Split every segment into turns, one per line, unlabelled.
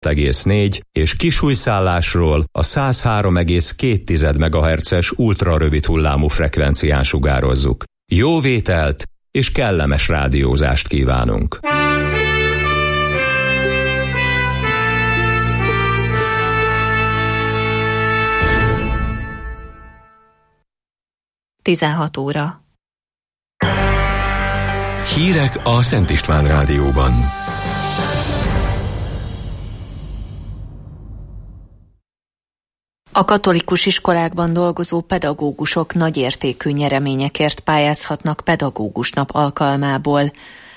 96,4 és kisújszállásról a 103,2 MHz-es ultrarövid hullámú frekvencián sugározzuk. Jó vételt és kellemes rádiózást kívánunk!
Tizenhat óra.
Hírek a Szent István Rádióban.
A katolikus iskolákban dolgozó pedagógusok nagyértékű nyereményekért pályázhatnak pedagógusnap alkalmából,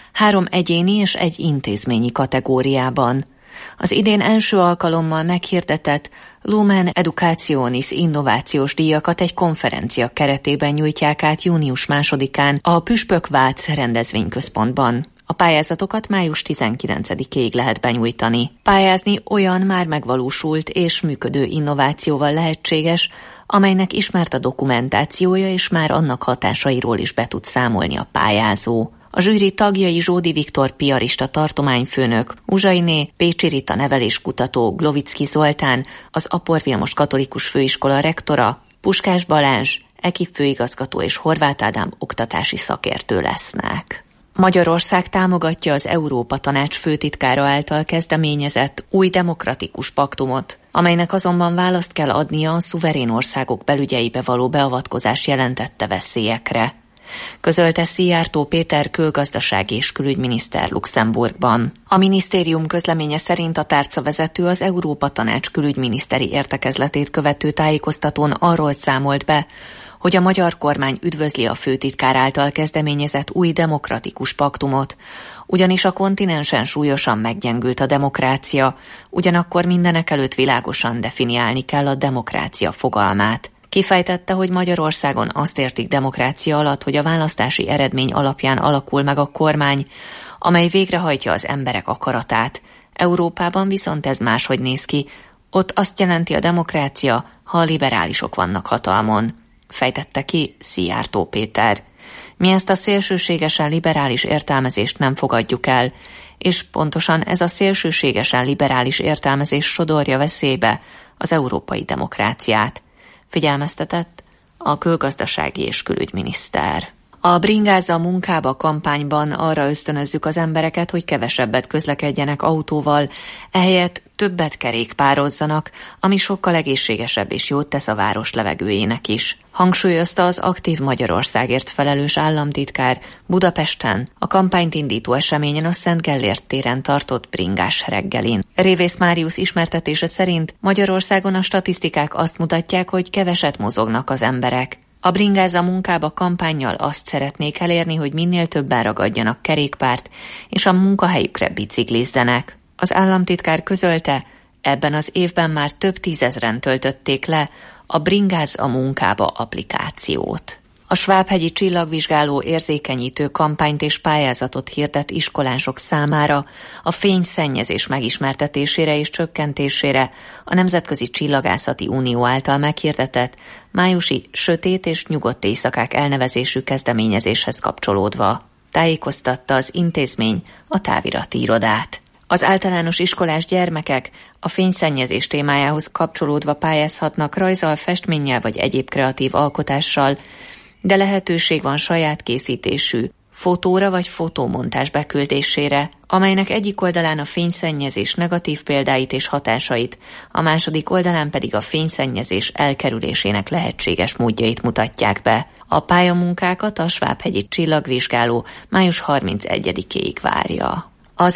3 egyéni és 1 intézményi kategóriában. Az idén első alkalommal meghirdetett Lumen Educationis innovációs díjakat egy konferencia keretében nyújtják át június 2-án a Püspök Vác rendezvényközpontban. A pályázatokat május 19-ig lehet benyújtani. Pályázni olyan már megvalósult és működő innovációval lehetséges, amelynek ismert a dokumentációja és már annak hatásairól is be tud számolni a pályázó. A zsűri tagjai Zsódi Viktor piarista tartományfőnök, Uzsainé Pécsi Rita neveléskutató, Glovicki Zoltán, az Apor Vilmos Katolikus Főiskola rektora, Puskás Balázs, EKI főigazgató és Horváth Ádám oktatási szakértő lesznek. Magyarország támogatja az Európa Tanács főtitkára által kezdeményezett új demokratikus paktumot, amelynek azonban választ kell adnia a szuverén országok belügyeibe való beavatkozás jelentette veszélyekre. Közölte Szijjártó Péter külgazdasági és külügyminiszter Luxemburgban. A minisztérium közleménye szerint a tárcavezető az Európa Tanács külügyminiszteri értekezletét követő tájékoztatón arról számolt be, hogy a magyar kormány üdvözli a főtitkár által kezdeményezett új demokratikus paktumot, ugyanis a kontinensen súlyosan meggyengült a demokrácia, ugyanakkor mindenekelőtt világosan definiálni kell a demokrácia fogalmát. Kifejtette, hogy Magyarországon azt értik demokrácia alatt, hogy a választási eredmény alapján alakul meg a kormány, amely végrehajtja az emberek akaratát. Európában viszont ez máshogy néz ki, ott azt jelenti a demokrácia, ha a liberálisok vannak hatalmon, fejtette ki Szijjártó Péter. Mi ezt a szélsőségesen liberális értelmezést nem fogadjuk el, és pontosan ez a szélsőségesen liberális értelmezés sodorja veszélybe az európai demokráciát, figyelmeztetett a külgazdasági és külügyminiszter. A Bringázza munkába kampányban arra ösztönözzük az embereket, hogy kevesebbet közlekedjenek autóval, ehelyett többet kerékpározzanak, ami sokkal egészségesebb és jót tesz a város levegőjének is. Hangsúlyozta az Aktív Magyarországért felelős államtitkár Budapesten a kampányt indító eseményen a Szent Gellért téren tartott bringás reggelin. Révész Máriusz ismertetése szerint Magyarországon a statisztikák azt mutatják, hogy keveset mozognak az emberek. A Bringázza munkába kampánnyal azt szeretnék elérni, hogy minél többen ragadjanak kerékpárt, és a munkahelyükre biciklizzenek. Az államtitkár közölte, ebben az évben már több 10 000-en töltötték le a Bringázza munkába applikációt. A Svábhegyi Csillagvizsgáló érzékenyítő kampányt és pályázatot hirdet iskolások számára a fényszennyezés megismertetésére és csökkentésére a Nemzetközi Csillagászati Unió által meghirdetett májusi sötét és nyugodt éjszakák elnevezésű kezdeményezéshez kapcsolódva. Tájékoztatta az intézmény a távirati irodát. Az általános iskolás gyermekek a fényszennyezés témájához kapcsolódva pályázhatnak rajzzal, festménnyel vagy egyéb kreatív alkotással, de lehetőség van saját készítésű fotóra vagy fotómontás beküldésére, amelynek egyik oldalán a fényszennyezés negatív példáit és hatásait, a második oldalán pedig a fényszennyezés elkerülésének lehetséges módjait mutatják be. A pályamunkákat a Svábhegyi Csillagvizsgáló május 31-ig várja. Az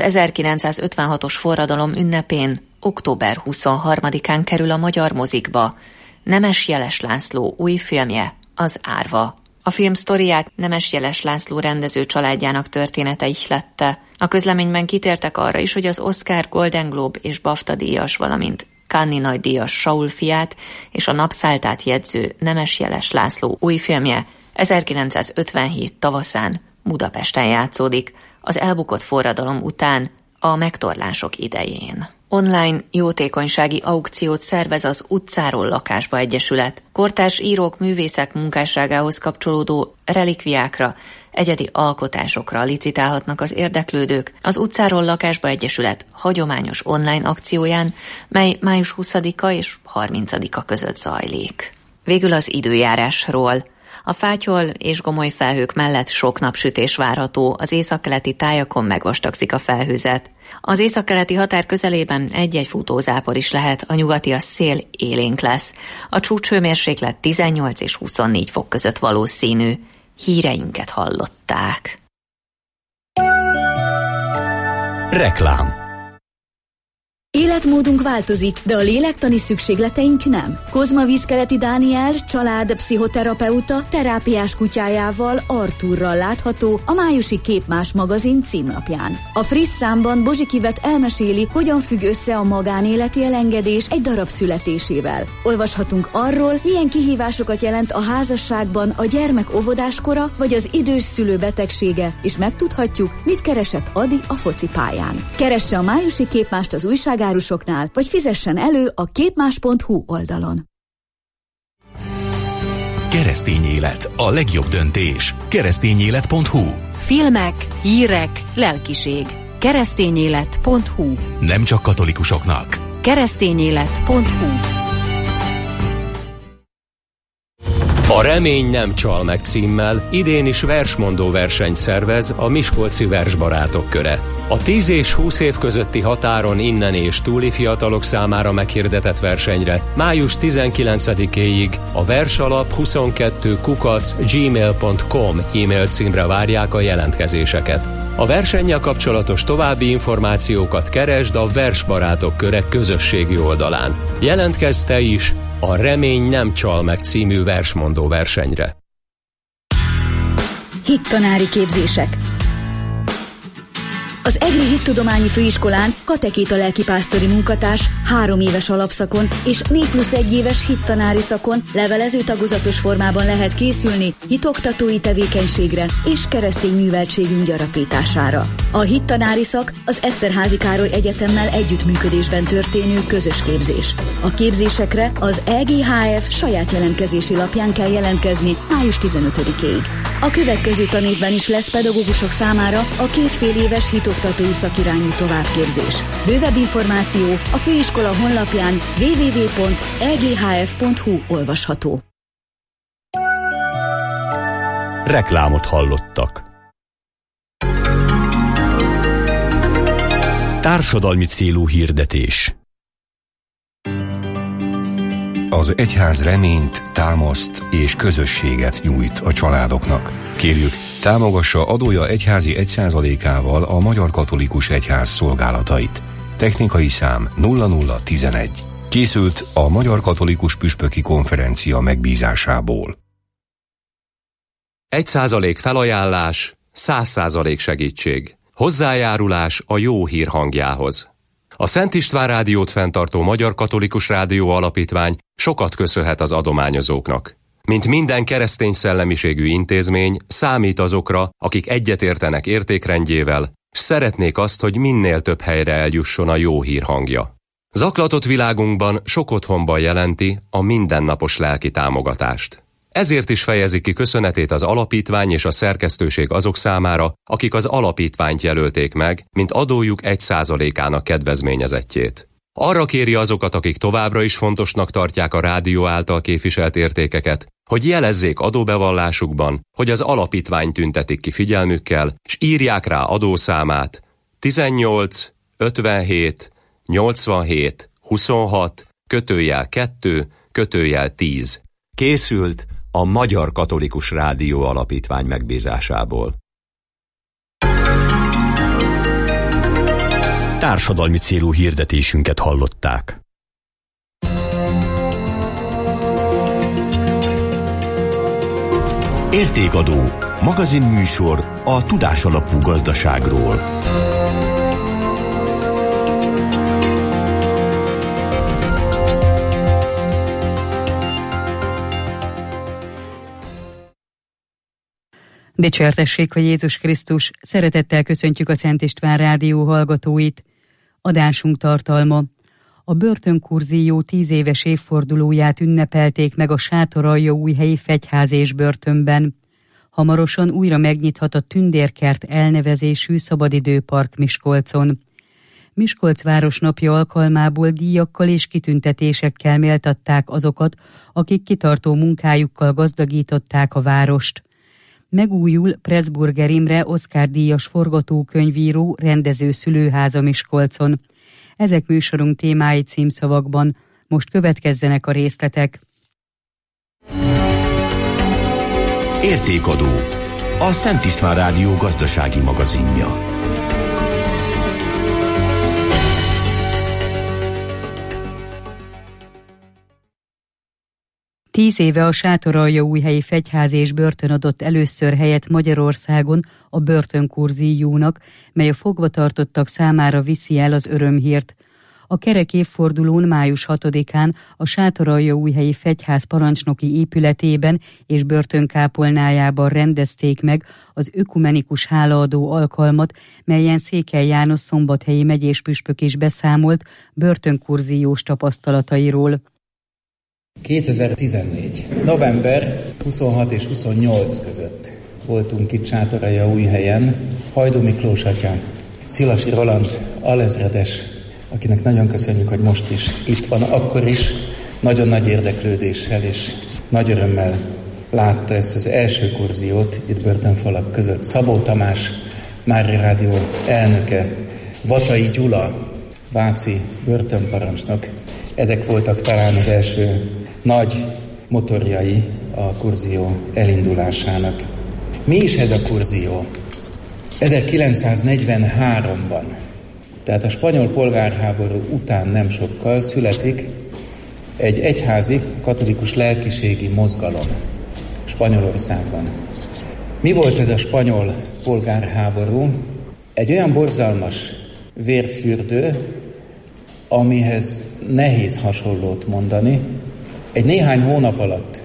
1956-os forradalom ünnepén, október 23-án kerül a magyar mozikba Nemes Jeles László új filmje, az Árva. A film sztoriát Nemes Jeles László rendező családjának története ihlette. A közleményben kitértek arra is, hogy az Oscar, Golden Globe és BAFTA díjas, valamint Cannes-i nagydíjas Saul fiát és a Napszáltát jegyző Nemes Jeles László új filmje 1957 tavaszán Budapesten játszódik, az elbukott forradalom után, a megtorlások idején. Online jótékonysági aukciót szervez az Utcáról lakásba egyesület. Kortárs írók, művészek munkásságához kapcsolódó relikviákra, egyedi alkotásokra licitálhatnak az érdeklődők az Utcáról lakásba egyesület hagyományos online akcióján, mely május 20-a és 30-a között zajlik. Végül az időjárásról. A fátyol és gomoly felhők mellett sok napsütés várható, az északkeleti tájakon megvastagszik a felhőzet. Az északkeleti határ közelében egy-egy futózápor is lehet, a nyugati a szél élénk lesz. A csúcshőmérséklet 18 és 24 fok között valószínű. Híreinket hallották.
Reklám.
Életmódunk változik, de a lélektani szükségleteink nem. Kozma Vízkeleti Dániel család-pszichoterapeuta terápiás kutyájával, Artúrral látható a májusi Képmás magazin címlapján. A friss számban Bozsikivet elmeséli, hogyan függ össze a magánéleti elengedés egy darab születésével. Olvashatunk arról, milyen kihívásokat jelent a házasságban a gyermek óvodáskora vagy az idős szülő betegsége, és megtudhatjuk, mit keresett Adi a focipályán. Keresse a májusi Képmást az újságárusoknál, vagy fizessen elő a képmás.hu oldalon.
Keresztény élet, a legjobb döntés. Keresztényélet.hu.
Filmek, hírek, lelkiség. Keresztényélet.hu.
Nem csak katolikusoknak.
Keresztényélet.hu.
A Remény nem csal meg címmel idén is versmondó versenyt szervez a Miskolci Versbarátok Köre. A 10 és 20 év közötti határon innen és túli fiatalok számára meghirdetett versenyre május 19-éig a versalap22@gmail.com e-mail címre várják a jelentkezéseket. A versennyel kapcsolatos további információkat keresd a Versbarátok Köre közösségi oldalán. Jelentkezz te is a Remény nem csal meg című versmondó versenyre.
Hittanári képzések. Az Egri Hittudományi Főiskolán katekéta lelkipásztori munkatárs 3 éves alapszakon és 4+1 éves hittanári szakon levelező tagozatos formában lehet készülni hitoktatói tevékenységre és keresztény műveltségünk gyarapítására. A hittanári szak az Eszterházy Károly Egyetemmel együttműködésben történő közös képzés. A képzésekre az EGHF saját jelentkezési lapján kell jelentkezni május 15-ig. A következő tanévben is lesz pedagógusok számára a 2 fél éves hitoktatói szakirányú továbbképzés. Bővebb információ a főiskola honlapján www.eghf.hu olvasható.
Reklámot hallottak. Társadalmi célú hirdetés.
Az egyház reményt, támaszt és közösséget nyújt a családoknak. Kérjük, támogassa adója egyházi 1%-ával a Magyar Katolikus Egyház szolgálatait. Technikai szám 0011. Készült a Magyar Katolikus Püspöki Konferencia megbízásából.
1% felajánlás, 100% segítség. Hozzájárulás a jó hír hangjához. A Szent István Rádiót fenntartó Magyar Katolikus Rádió Alapítvány sokat köszönhet az adományozóknak. Mint minden keresztény szellemiségű intézmény, számít azokra, akik egyetértenek értékrendjével, s szeretnék azt, hogy minél több helyre eljusson a jó hír hangja. Zaklatott világunkban sok otthonban jelenti a mindennapos lelki támogatást. Ezért is fejezi ki köszönetét az alapítvány és a szerkesztőség azok számára, akik az alapítványt jelölték meg, mint adójuk 1%-ának kedvezményezettjét. Arra kéri azokat, akik továbbra is fontosnak tartják a rádió által képviselt értékeket, hogy jelezzék adóbevallásukban, hogy az alapítvány tüntetik ki figyelmükkel, s írják rá adószámát 18 57 87 26 /2 /10. Készült a Magyar Katolikus Rádió Alapítvány megbízásából.
Társadalmi célú hirdetésünket hallották. Értékadó. Magazinműsor a tudásalapú gazdaságról.
Dicsértessék, hogy Jézus Krisztus, szeretettel köszöntjük a Szent István Rádió hallgatóit. Adásunk tartalma. A börtönkurzió 10 éves évfordulóját ünnepelték meg a Sátoraljaújhelyi Fegyház és börtönben. Hamarosan újra megnyithat a Tündérkert elnevezésű szabadidőpark Miskolcon. Miskolc városnapja alkalmából díjakkal és kitüntetésekkel méltatták azokat, akik kitartó munkájukkal gazdagították a várost. Megújul Pressburger Imre Oscar-díjas forgatókönyvíró rendező szülőháza Miskolcon. Ezek műsorunk témái címszavakban. Most következzenek a részletek.
Értékadó. A Szent István Rádió gazdasági magazinja.
Tíz éve a Sátoraljaújhelyi Fegyház és börtön adott először helyet Magyarországon a börtönkurziónak, mely a fogvatartottak számára viszi el az örömhírt. A kerek évfordulón május 6-án a Sátoraljaújhelyi Fegyház parancsnoki épületében és börtönkápolnájában rendezték meg az ökumenikus hálaadó alkalmat, melyen Székely János szombathelyi megyés püspök is beszámolt börtönkurziós tapasztalatairól.
2014. november 26 és 28 között voltunk itt Sátoraljaújhelyen. Hajdú Miklós atya, Szilasi Roland alezredes, akinek nagyon köszönjük, hogy most is itt van, akkor is nagyon nagy érdeklődéssel és nagy örömmel látta ezt az első kurziót itt börtönfalak között. Szabó Tamás, Mária Rádió elnöke, Vatai Gyula, váci börtönparancsnok. Ezek voltak talán az első nagy motorjai a kurzió elindulásának. Mi is ez a kurzió? 1943-ban, tehát a spanyol polgárháború után nem sokkal születik egy egyházi katolikus lelkiségi mozgalom Spanyolországban. Mi volt ez a spanyol polgárháború? Egy olyan borzalmas vérfürdő, amihez nehéz hasonlót mondani. Egy néhány hónap alatt,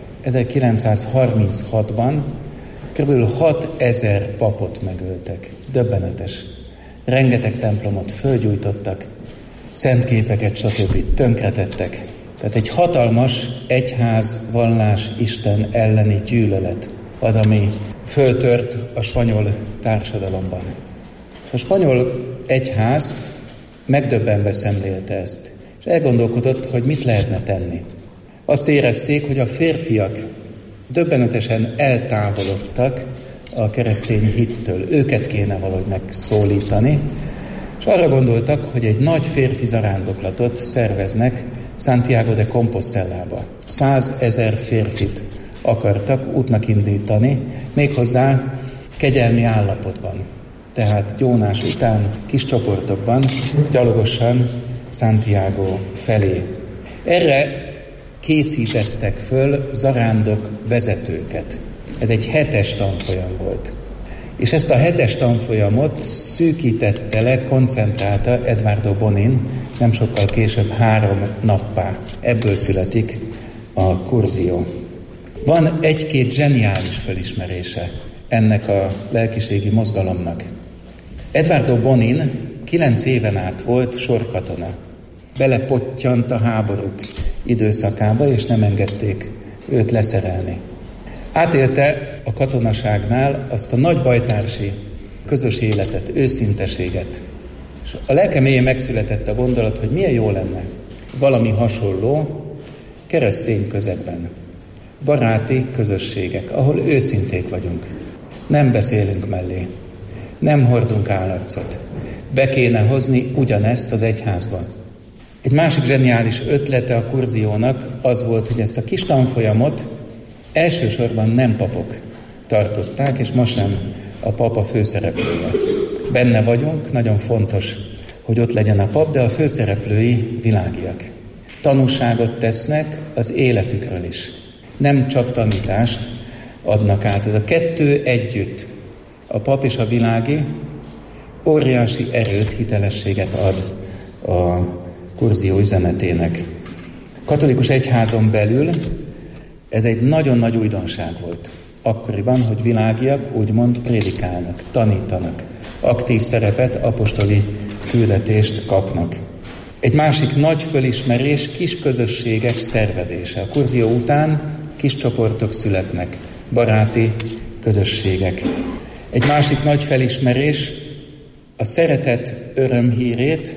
1936-ban kb. 6000 papot megöltek. Döbbenetes. Rengeteg templomot fölgyújtottak, szentképeket, stb. Tönkretettek. Tehát egy hatalmas egyház, vallás, Isten elleni gyűlölet az, ami föltört a spanyol társadalomban. A spanyol egyház megdöbbenve szemlélte ezt, és elgondolkodott, hogy mit lehetne tenni. Azt érezték, hogy a férfiak döbbenetesen eltávolodtak a keresztény hittől. Őket kéne valahogy megszólítani, és arra gondoltak, hogy egy nagy férfi zarándoklatot szerveznek Santiago de Compostelába. 100 000 férfit akartak útnak indítani, méghozzá kegyelmi állapotban. Tehát gyónás után kis csoportokban, gyalogosan Santiago felé. Erre készítettek föl zarándok vezetőket. Ez egy 7-es tanfolyam volt. És ezt a 7-es tanfolyamot szűkítette le, koncentrálta Eduardo Bonin, nem sokkal később 3 nappá. Ebből születik a kurzió. Van egy-két zseniális felismerése ennek a lelkiségi mozgalomnak. Eduardo Bonin 9 éven át volt sorkatona. Belepottyant a háborúk időszakába, és nem engedték őt leszerelni. Átélte a katonaságnál azt a nagy bajtársi közös életet, őszinteséget. És a lelke mélyén megszületett a gondolat, hogy milyen jó lenne valami hasonló keresztény közegben. Baráti közösségek, ahol őszinték vagyunk. Nem beszélünk mellé. Nem hordunk állarcot. Be kéne hozni ugyanezt az egyházba. Egy másik zseniális ötlete a kurziónak az volt, hogy ezt a kis tanfolyamot elsősorban nem papok tartották, és most sem a pap a főszereplője. Benne vagyunk, nagyon fontos, hogy ott legyen a pap, de a főszereplői világiak. Tanúságot tesznek az életükről is. Nem csak tanítást adnak át. Ez a kettő együtt, a pap és a világi, óriási erőt, hitelességet ad a kurzió üzenetének. Katolikus egyházon belül ez egy nagyon nagy újdonság volt. Akkoriban, hogy világiak úgymond prédikálnak, tanítanak. Aktív szerepet, apostoli küldetést kapnak. Egy másik nagy fölismerés kis közösségek szervezése. A kurzió után kis csoportok születnek, baráti közösségek. Egy másik nagy felismerés a szeretet örömhírét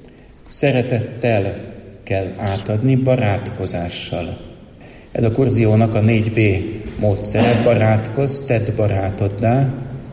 szeretettel kell átadni, barátkozással. Ez a kurziónak a 4B módszere: barátkozz, tedd barátoddá,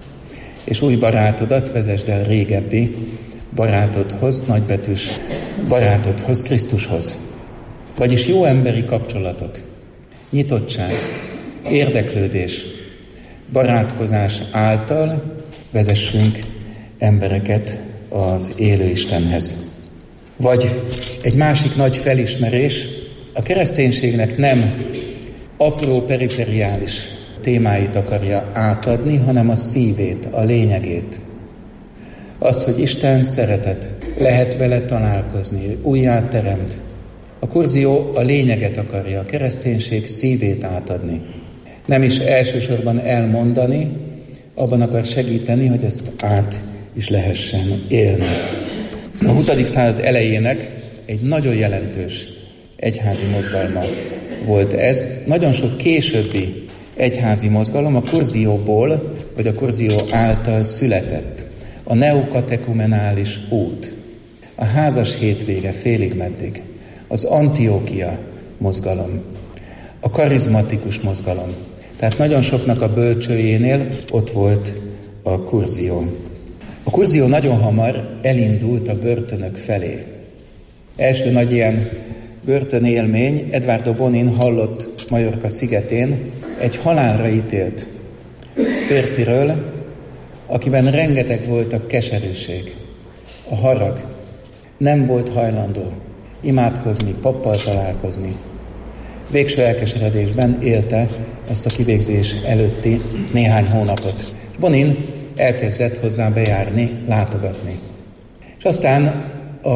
és új barátodat vezesd el régebbi barátodhoz, nagybetűs barátodhoz, Krisztushoz. Vagyis jó emberi kapcsolatok, nyitottság, érdeklődés, barátkozás által vezessünk embereket az élő Istenhez. Vagy egy másik nagy felismerés, a kereszténységnek nem apró perifériális témáit akarja átadni, hanem a szívét, a lényegét. Azt, hogy Isten szeretet, lehet vele találkozni, újjá teremt. A kurzió a lényeget akarja, a kereszténység szívét átadni. Nem is elsősorban elmondani, abban akar segíteni, hogy ezt át is lehessen élni. A 20. század elejének egy nagyon jelentős egyházi mozgalma volt ez. Nagyon sok későbbi egyházi mozgalom a kurzióból, vagy a kurzió által született. A neokatekumenális út, a házas hétvége félig meddig, az Antiókia mozgalom, a karizmatikus mozgalom. Tehát nagyon soknak a bölcsőjénél ott volt a kurzió. A kurzió nagyon hamar elindult a börtönök felé. Első nagy ilyen börtönélmény, Eduardo Bonin hallott Majorka szigetén egy halálra ítélt férfiről, akiben rengeteg volt a keserűség, a harag. Nem volt hajlandó imádkozni, pappal találkozni. Végső elkeseredésben élte ezt a kivégzés előtti néhány hónapot. Bonin elkezdett hozzá bejárni, látogatni. És aztán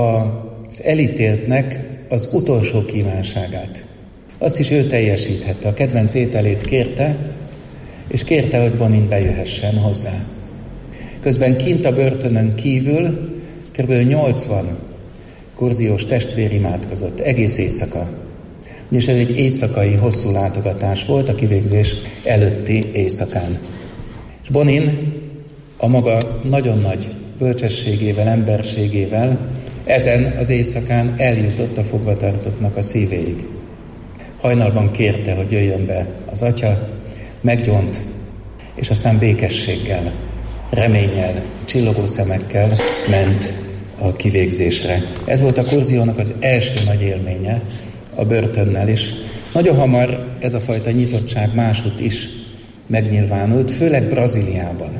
az elítéltnek az utolsó kívánságát. Azt is ő teljesíthette. A kedvenc ételét kérte, és kérte, hogy Bonin bejöhessen hozzá. Közben kint a börtönön kívül kb. 80 kurziós testvér imádkozott, egész éjszaka. És ez egy éjszakai hosszú látogatás volt a kivégzés előtti éjszakán. És Bonin a maga nagyon nagy bölcsességével, emberségével ezen az éjszakán eljutott a fogvatartottnak a szívéig. Hajnalban kérte, hogy jöjjön be az atya, meggyónt, és aztán békességgel, reménnyel, csillogó szemekkel ment a kivégzésre. Ez volt a kurziónak az első nagy élménye a börtönnel is. Nagyon hamar ez a fajta nyitottság máshogy is megnyilvánult, főleg Brazíliában,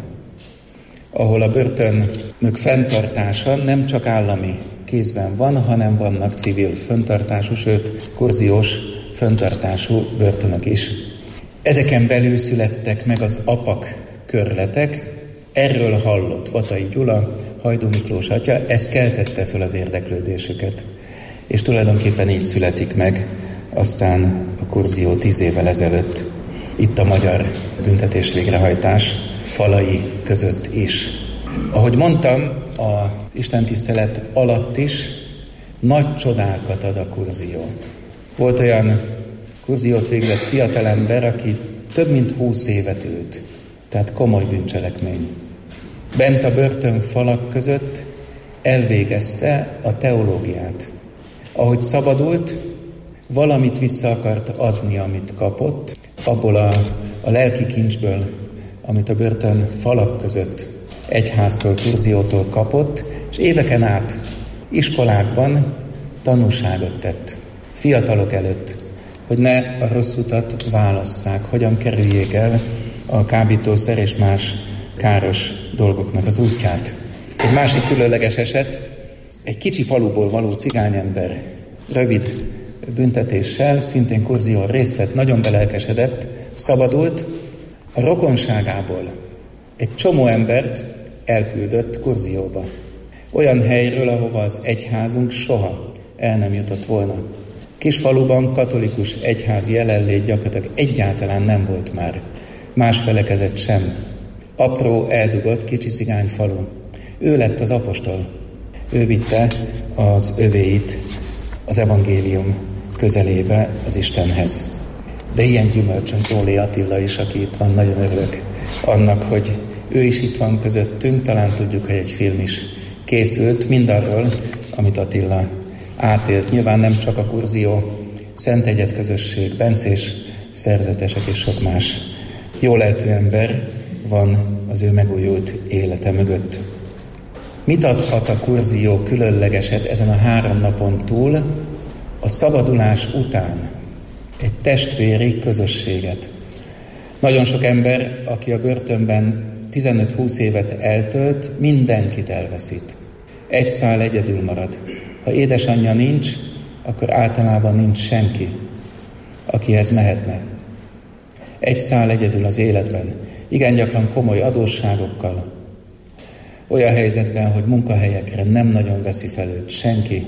ahol a börtönök fenntartása nem csak állami kézben van, hanem vannak civil fenntartású, sőt kurziós fenntartású börtönök is. Ezeken belül születtek meg az apak körletek, erről hallott Vatai Gyula, Hajdú Miklós atya, ez keltette föl az érdeklődésüket. És tulajdonképpen így születik meg aztán a kurzió 10 évvel ezelőtt, itt a magyar büntetés végrehajtás falai között is. Ahogy mondtam, az istentisztelet alatt is nagy csodákat ad a kurzió. Volt olyan kurziót végzett fiatalember, aki több mint 20 évet ült, tehát komoly bűncselekmény. Bent a börtön falak között elvégezte a teológiát. Ahogy szabadult, valamit vissza akart adni, amit kapott, abból a lelki kincsből, amit a börtön falak között egyháztól, kurziótól kapott, és éveken át iskolákban tanúságot tett fiatalok előtt, hogy ne a rossz utat válasszák, hogyan kerüljék el a kábítószer és más káros dolgoknak az útját. Egy másik különleges eset, egy kicsi faluból való cigányember rövid büntetéssel, szintén kurzión részt vett, nagyon belelkesedett, szabadult, a rokonságából egy csomó embert elküldött kurzióba. Olyan helyről, ahova az egyházunk soha el nem jutott volna. Kisfaluban katolikus egyházi jelenlét gyakorlatilag egyáltalán nem volt már. Más felekezet sem. Apró, eldugott, kicsi cigányfalu. Ő lett az apostol. Ő vitte az övéit az evangélium közelébe, az Istenhez. De ilyen gyümölcsön Tólé Attila is, aki itt van, nagyon örülök annak, hogy ő is itt van közöttünk. Talán tudjuk, hogy egy film is készült mindarról, amit Attila átélt. Nyilván nem csak a Kurzió Szent Egyed közösség, bencés szerzetesek és sok más jólelkű ember van az ő megújult élete mögött. Mit adhat a Kurzió különlegeset ezen a 3 napon túl? A szabadulás után egy testvéri közösséget. Nagyon sok ember, aki a börtönben 15-20 évet eltölt, mindenkit elveszít. Egy szál egyedül marad. Ha édesanyja nincs, akkor általában nincs senki, akihez mehetne. Egy szál egyedül az életben, igen gyakran komoly adósságokkal, olyan helyzetben, hogy munkahelyekre nem nagyon veszi fel őt senki.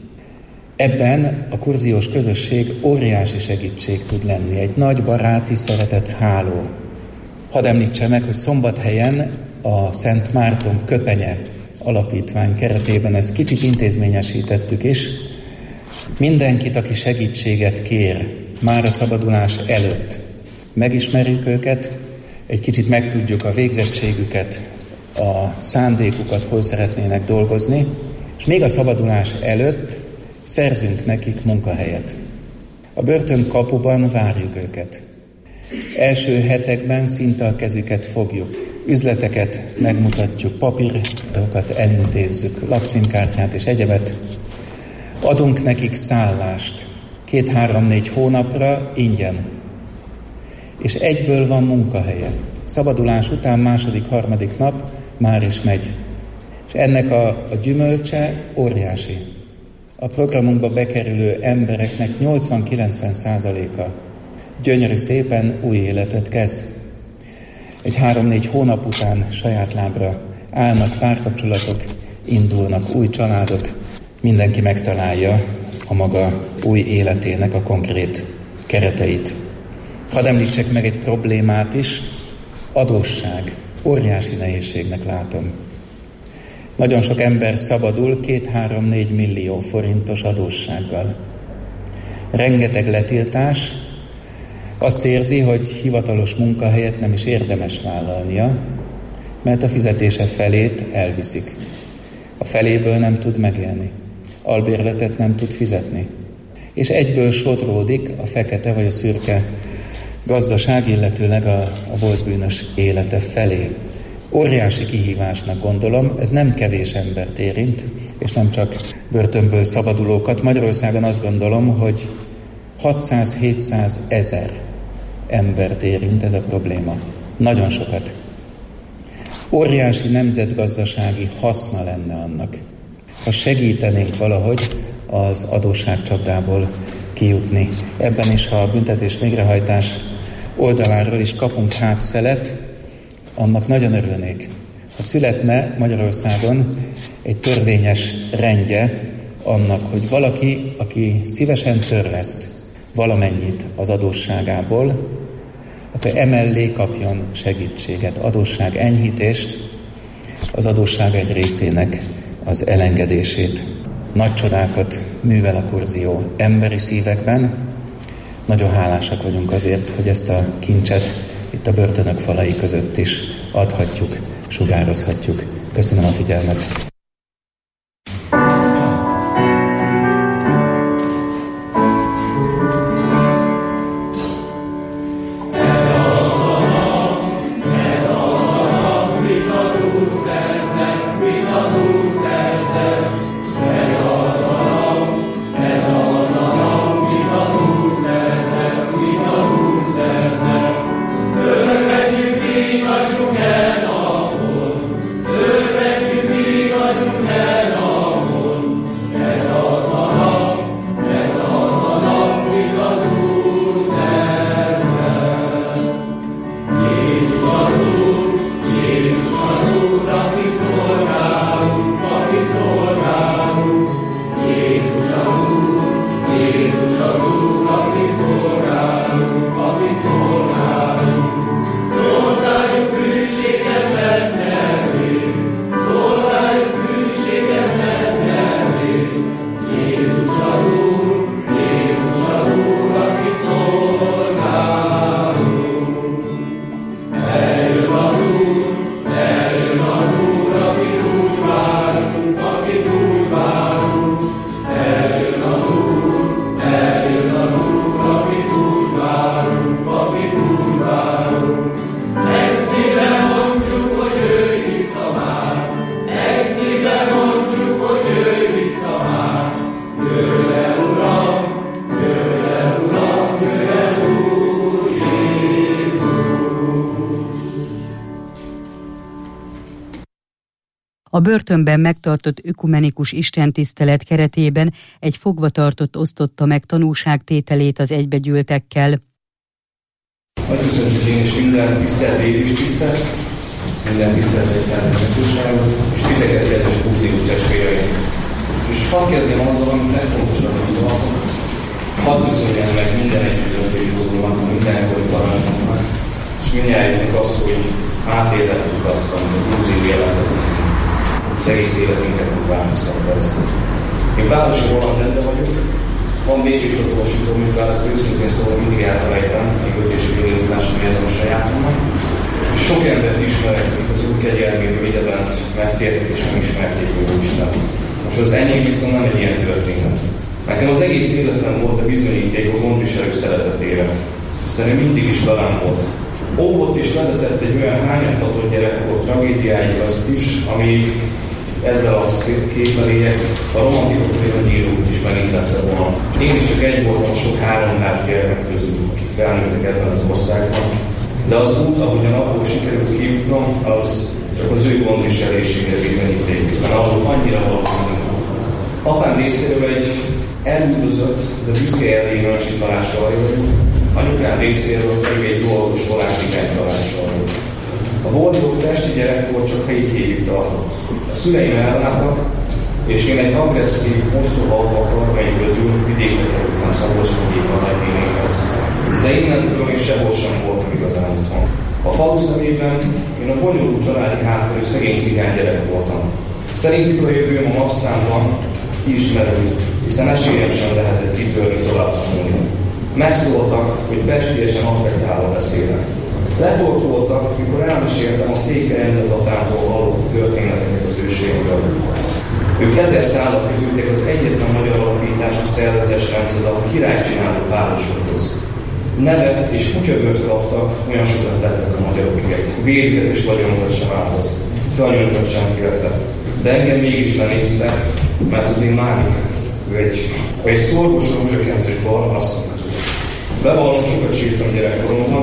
Ebben a kurziós közösség óriási segítség tud lenni, egy nagy baráti szeretet háló. Hadd említse meg, hogy Szombathelyen a Szent Márton Köpenye alapítvány keretében ezt kicsit intézményesítettük is. Mindenkit, aki segítséget kér, már a szabadulás előtt megismerjük őket, egy kicsit megtudjuk a végzettségüket, a szándékukat, hol szeretnének dolgozni, és még a szabadulás előtt szerzünk nekik munkahelyet. A börtön kapuban várjuk őket. Első hetekben szinte a kezüket fogjuk. Üzleteket megmutatjuk, papírokat elintézzük, lakcímkártyát és egyebet. Adunk nekik szállást 2-3-4 hónapra ingyen. És egyből van munkahelye. Szabadulás után 2.-3. nap már is megy. És ennek a gyümölcse óriási. A programunkba bekerülő embereknek 80-90%-a gyönyörű szépen új életet kezd. Egy 3-4 hónap után saját lábra állnak, párkapcsolatok indulnak, új családok, mindenki megtalálja a maga új életének a konkrét kereteit. Hadd említsek meg egy problémát is, adósság. Óriási nehézségnek látom. Nagyon sok ember szabadul 2-3-4 millió forintos adóssággal. Rengeteg letiltás, azt érzi, hogy hivatalos munkahelyet nem is érdemes vállalnia, mert a fizetése felét elviszik. A feléből nem tud megélni. Albérletet nem tud fizetni. És egyből sodródik a fekete vagy a szürke gazdaság, illetőleg a volt bűnös élete felé. Óriási kihívásnak gondolom, ez nem kevés embert érint, és nem csak börtönből szabadulókat. Magyarországon azt gondolom, hogy 600-700 ezer embert érint ez a probléma. Nagyon sokat. Óriási nemzetgazdasági haszna lenne annak, ha segítenénk valahogy az adósságcsapdából kijutni. Ebben is, ha a büntetés végrehajtás oldaláról is kapunk hátszelet, annak nagyon örülnék. Ha születne Magyarországon egy törvényes rendje annak, hogy valaki, aki szívesen törleszt valamennyit az adósságából, akkor emellé kapjon segítséget, adósság enyhítést, az adósság egy részének az elengedését. Nagy csodákat művel a Kurzió emberi szívekben. Nagyon hálásak vagyunk azért, hogy ezt a kincset itt a börtönök falai között is adhatjuk, sugározhatjuk. Köszönöm a figyelmet!
Örvendjük,
A börtönben megtartott ökumenikus istentisztelet keretében egy fogvatartott osztotta meg tanúságtételét az egybegyűltekkel.
Hogy köszönjük én is minden tisztelt Bélis tisztelt, minden tisztelt egyházi hatóságot, és titeket, kedves kúziós testvéreim. És hadd kezdjem azzal, amit legfontosabb, amit tartok. Hadd köszönjem meg minden együttdöntéshozónak, mindenkori parancsnoknak, és mindjárt azt, hogy átélettük azt, amit a grúziai életet, az egész életünket megváltoztatta ezt. Én Bálosi Roland Ende vagyok, van végig is az olvasítom, és bár ezt őszintén szóval mindig elfelejtem, még 5 és fél év után sem érzem a sajátomnak. Sok embert ismerek, akik az Úr kegyelméből idebent megtértek és megismerték ő Istent. Most az enyém viszont nem egy ilyen történet. Nekem az egész életem volt a bizonyíték a gondviselők szeretetére, hiszen ő mindig is velem volt. Óvott és vezetett egy olyan hányattatott gyerekkor tragédiáig azt is, ami ezzel a képeléjek a romantikus nyílót is megihlette volna. Én is csak egy voltam a sok háromhás gyermek közül, akik felnőttek ebben az országban. De az út, ahogyan abból sikerült kijutnom, az csak az ő gondviselésére bizonyíték, hiszen abból annyira valószínű volt. Apám részéről egy elüldözött, de büszke erdélyi nemesi csalással vagyok, anyukám részéről pedig egy dolgos holland cigány csalással vagyok. A boldog testi gyerekkor csak 7 évig tartott. A szüleim elváltak, és én egy agresszív, mostoha akarmai közül vidékre kerültem Szabolcs megyében a nagynénékhez. De innentől még sehol sem voltam igazán otthon. A falu szemében én a bonyolult családi hátterű szegény cigány gyerek voltam. Szerintük a jövőm a masszámban kiismerült, hiszen esélyem sem lehetett kitörni tovább tanulni. Megszóltak, hogy pestiesen affektálva beszélek. Letorkoltak, mikor elmeséltem a Székely Tatától hallott történeteket az őségről. Ők 1000 szállal kötődtek az egyetlen magyar alapítású szerzetes rendhez a királycsináló párosokhoz. Nevet és kutyabőrt kaptak, olyan sokat tettek a magyarokért. Vérüket és vagyonukat sem áldoz, felanyukat sem féltve. De engem mégis lenéztek, mert az én mámikem, ő egy szorgos rózsakentes barna asszony. Bevallom, sokat sírtam gyerekkoromban,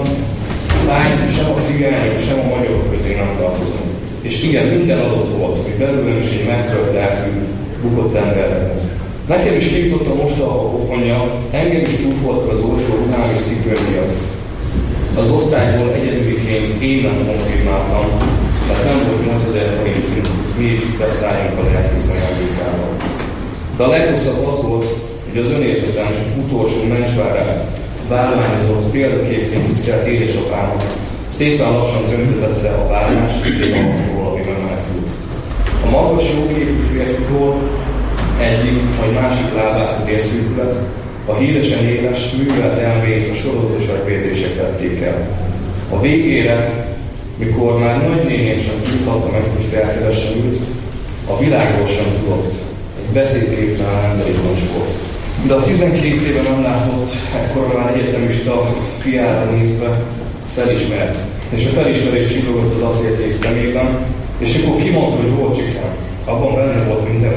lányt sem a cigányok, sem a magyarok közé nem tartozom. És igen, minden adott volt, hogy belőlem is egy megtölt lelkű, bukott ember lenni. Nekem is kijutott a mostoha pofonja, engem is csúfoltak az olcsó ruhám és cipőm miatt. Az osztályból egyedüliként én nem konfirmáltam, mert nem volt 8000 forintunk, mi is beszálljunk a lelkész ajándékával. De a legrosszabb az volt, hogy az önérzetem utolsó mencsvárát bálványozott példaképként tisztelt édesapámat szépen lassan tönkretette a vállás és az alapról, amiben menekült. A magas, jóképű férfiból egyik vagy másik lábát az érszűkület, a híresen éles, művelt elméjét a sorozatos agyvérzések vették el. A végére, mikor már nagynéném sem tudhatta meg, hogy felkeresse őt, a világról sem tudott. Egy beszédképtelen emberi roncs volt. De a 12 éve nem látott, ekkor már egyetemista fiára nézve felismert. És a felismerés csillogott az acélkép szemében, és akkor kimondta, hogy volt csikám. Abban benne volt minden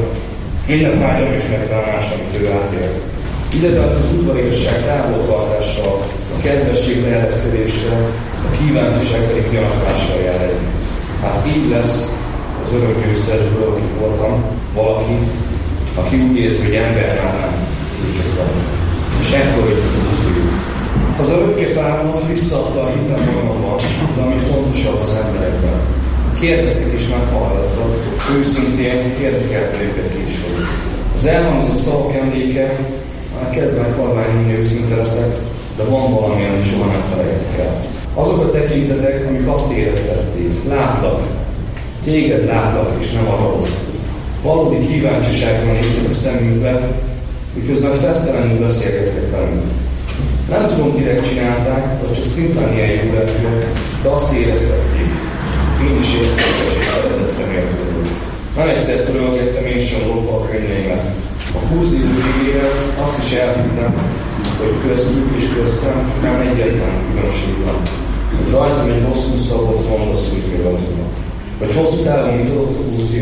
fájdalom és megbánás, amit ő átélt. Idebent az udvariasság távoltartással, a kedvesség leereszkedéssel, a kíváncsiság pedig gyanakvással jár együtt. Hát így lesz az örökgyőztesből, aki voltam, valaki, aki úgy érzi, hogy ember már nem, ő csak van. És ekkor jött a búzsíjuk. Az örökképárnak visszaadta a hitem magamban, de ami fontosabb az emberekben. Kérdezték és meghallgattak, őszintén érdekelte őket ki is vagyok. Az elhangzott szavak emléke, már kezdve halványozni őszinte leszek, de van valami, amit soha nem felejtek el. Azok a tekintetek, amik azt éreztették, látlak, téged látlak és nem arról. Valódi kíváncsiságban néztek a szemünkbe, miközben fesztelenül beszélgettek velünk. Nem tudom, direkt csinálták, vagy csak szimplán ilyen jó lelkűek, de azt éreztették. Én is értékes és szeretetre méltó. Nem egyszer törölgettem én sem lopva a könyveimet. A kurzió végére azt is elhittem, hogy köztük és köztem csupán egyetlen különbség van. Hogy rajtam egy hosszú szabott mondasszújtővel tudnak. Vagy hosszú távon mit adott a kurzió?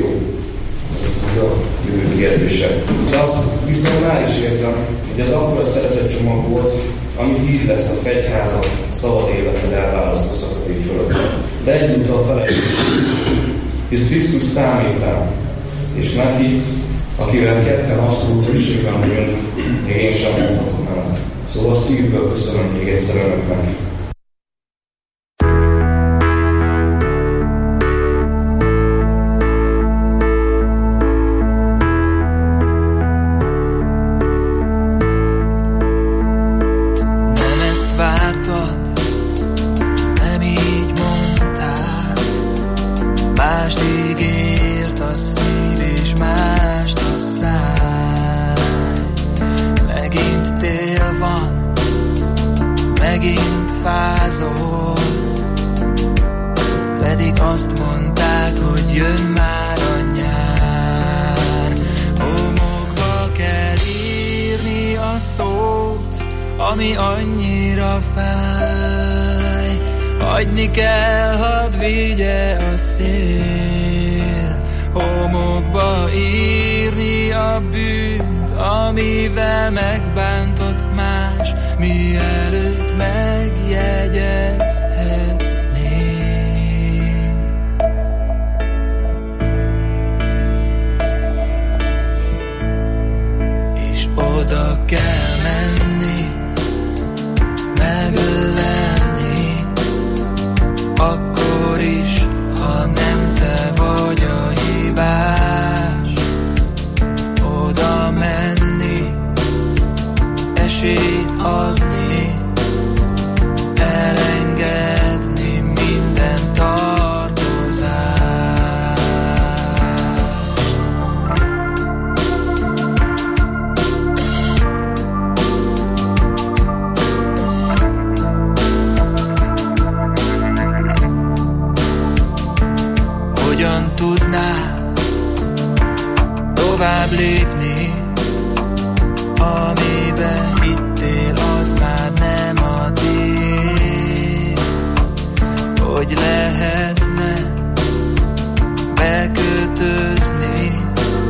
Ez a jövő kérdése. De azt viszont már is érzem, hogy ez akkora szeretetcsomag volt, ami híd lesz a fegyházat szabad élettel elválasztó szakadék fölött. De egyúttal felelősség is. hisz Krisztus számít rám, és neki, akivel ketten abszolút többségben vagyunk, még én sem mondhatok nemet. Szóval szívből köszönöm még egyszer önöknek.
Mást ígért a szív és mást a száj. Megint tél van, megint fázol, pedig azt mondták, hogy jön már a nyár. Homokba kell írni a szót, ami annyira fáj. Hagyni kell, hadd vigye a szél. Homokba írni a bűnt, amivel megbántott más, mielőtt megjegyezhetné. És oda kell menni, megölelni, akkor is, ha nem te vagy a hibás. Oda menni, esélyt adni, elengedni minden tartozást. Hogyan tudnál tovább lépni, amiben hittél, az már nem a tiéd? Hogy lehetne bekötözni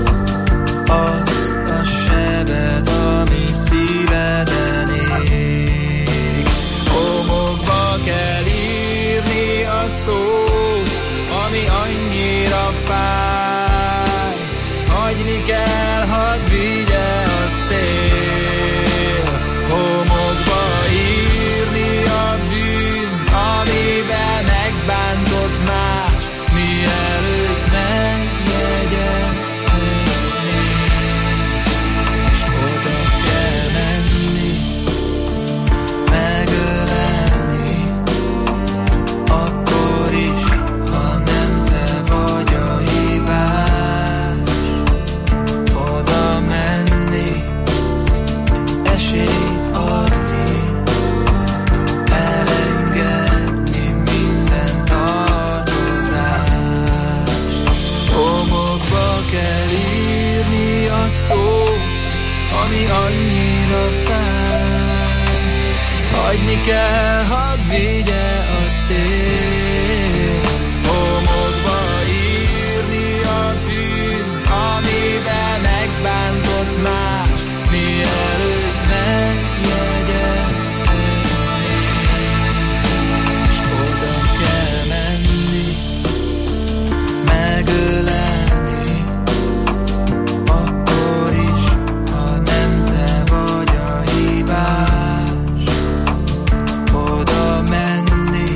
azt a sebet, ami szíveden ég? Homokba kell írni a szót, ami annyira fáj. Hagyni kell, hadd vigye a szél. Homokba írni a bűnt, amivel megbántott más, mielőtt megjegyezhetné. És oda kell menni, megölelni, akkor is, ha nem te vagy a hibás. Oda menni, esélyt adni, elengedni minden tartozást. Homokba kell írni a szót, ami annyira fáj. Hagyni kell, hadd vigye a szél. Homokba írni a bűnt, amivel megbántott más, mielőtt megjegyezhetné. És oda kell menni, megölelni, akkor is, ha nem te vagy a hibás. Oda menni,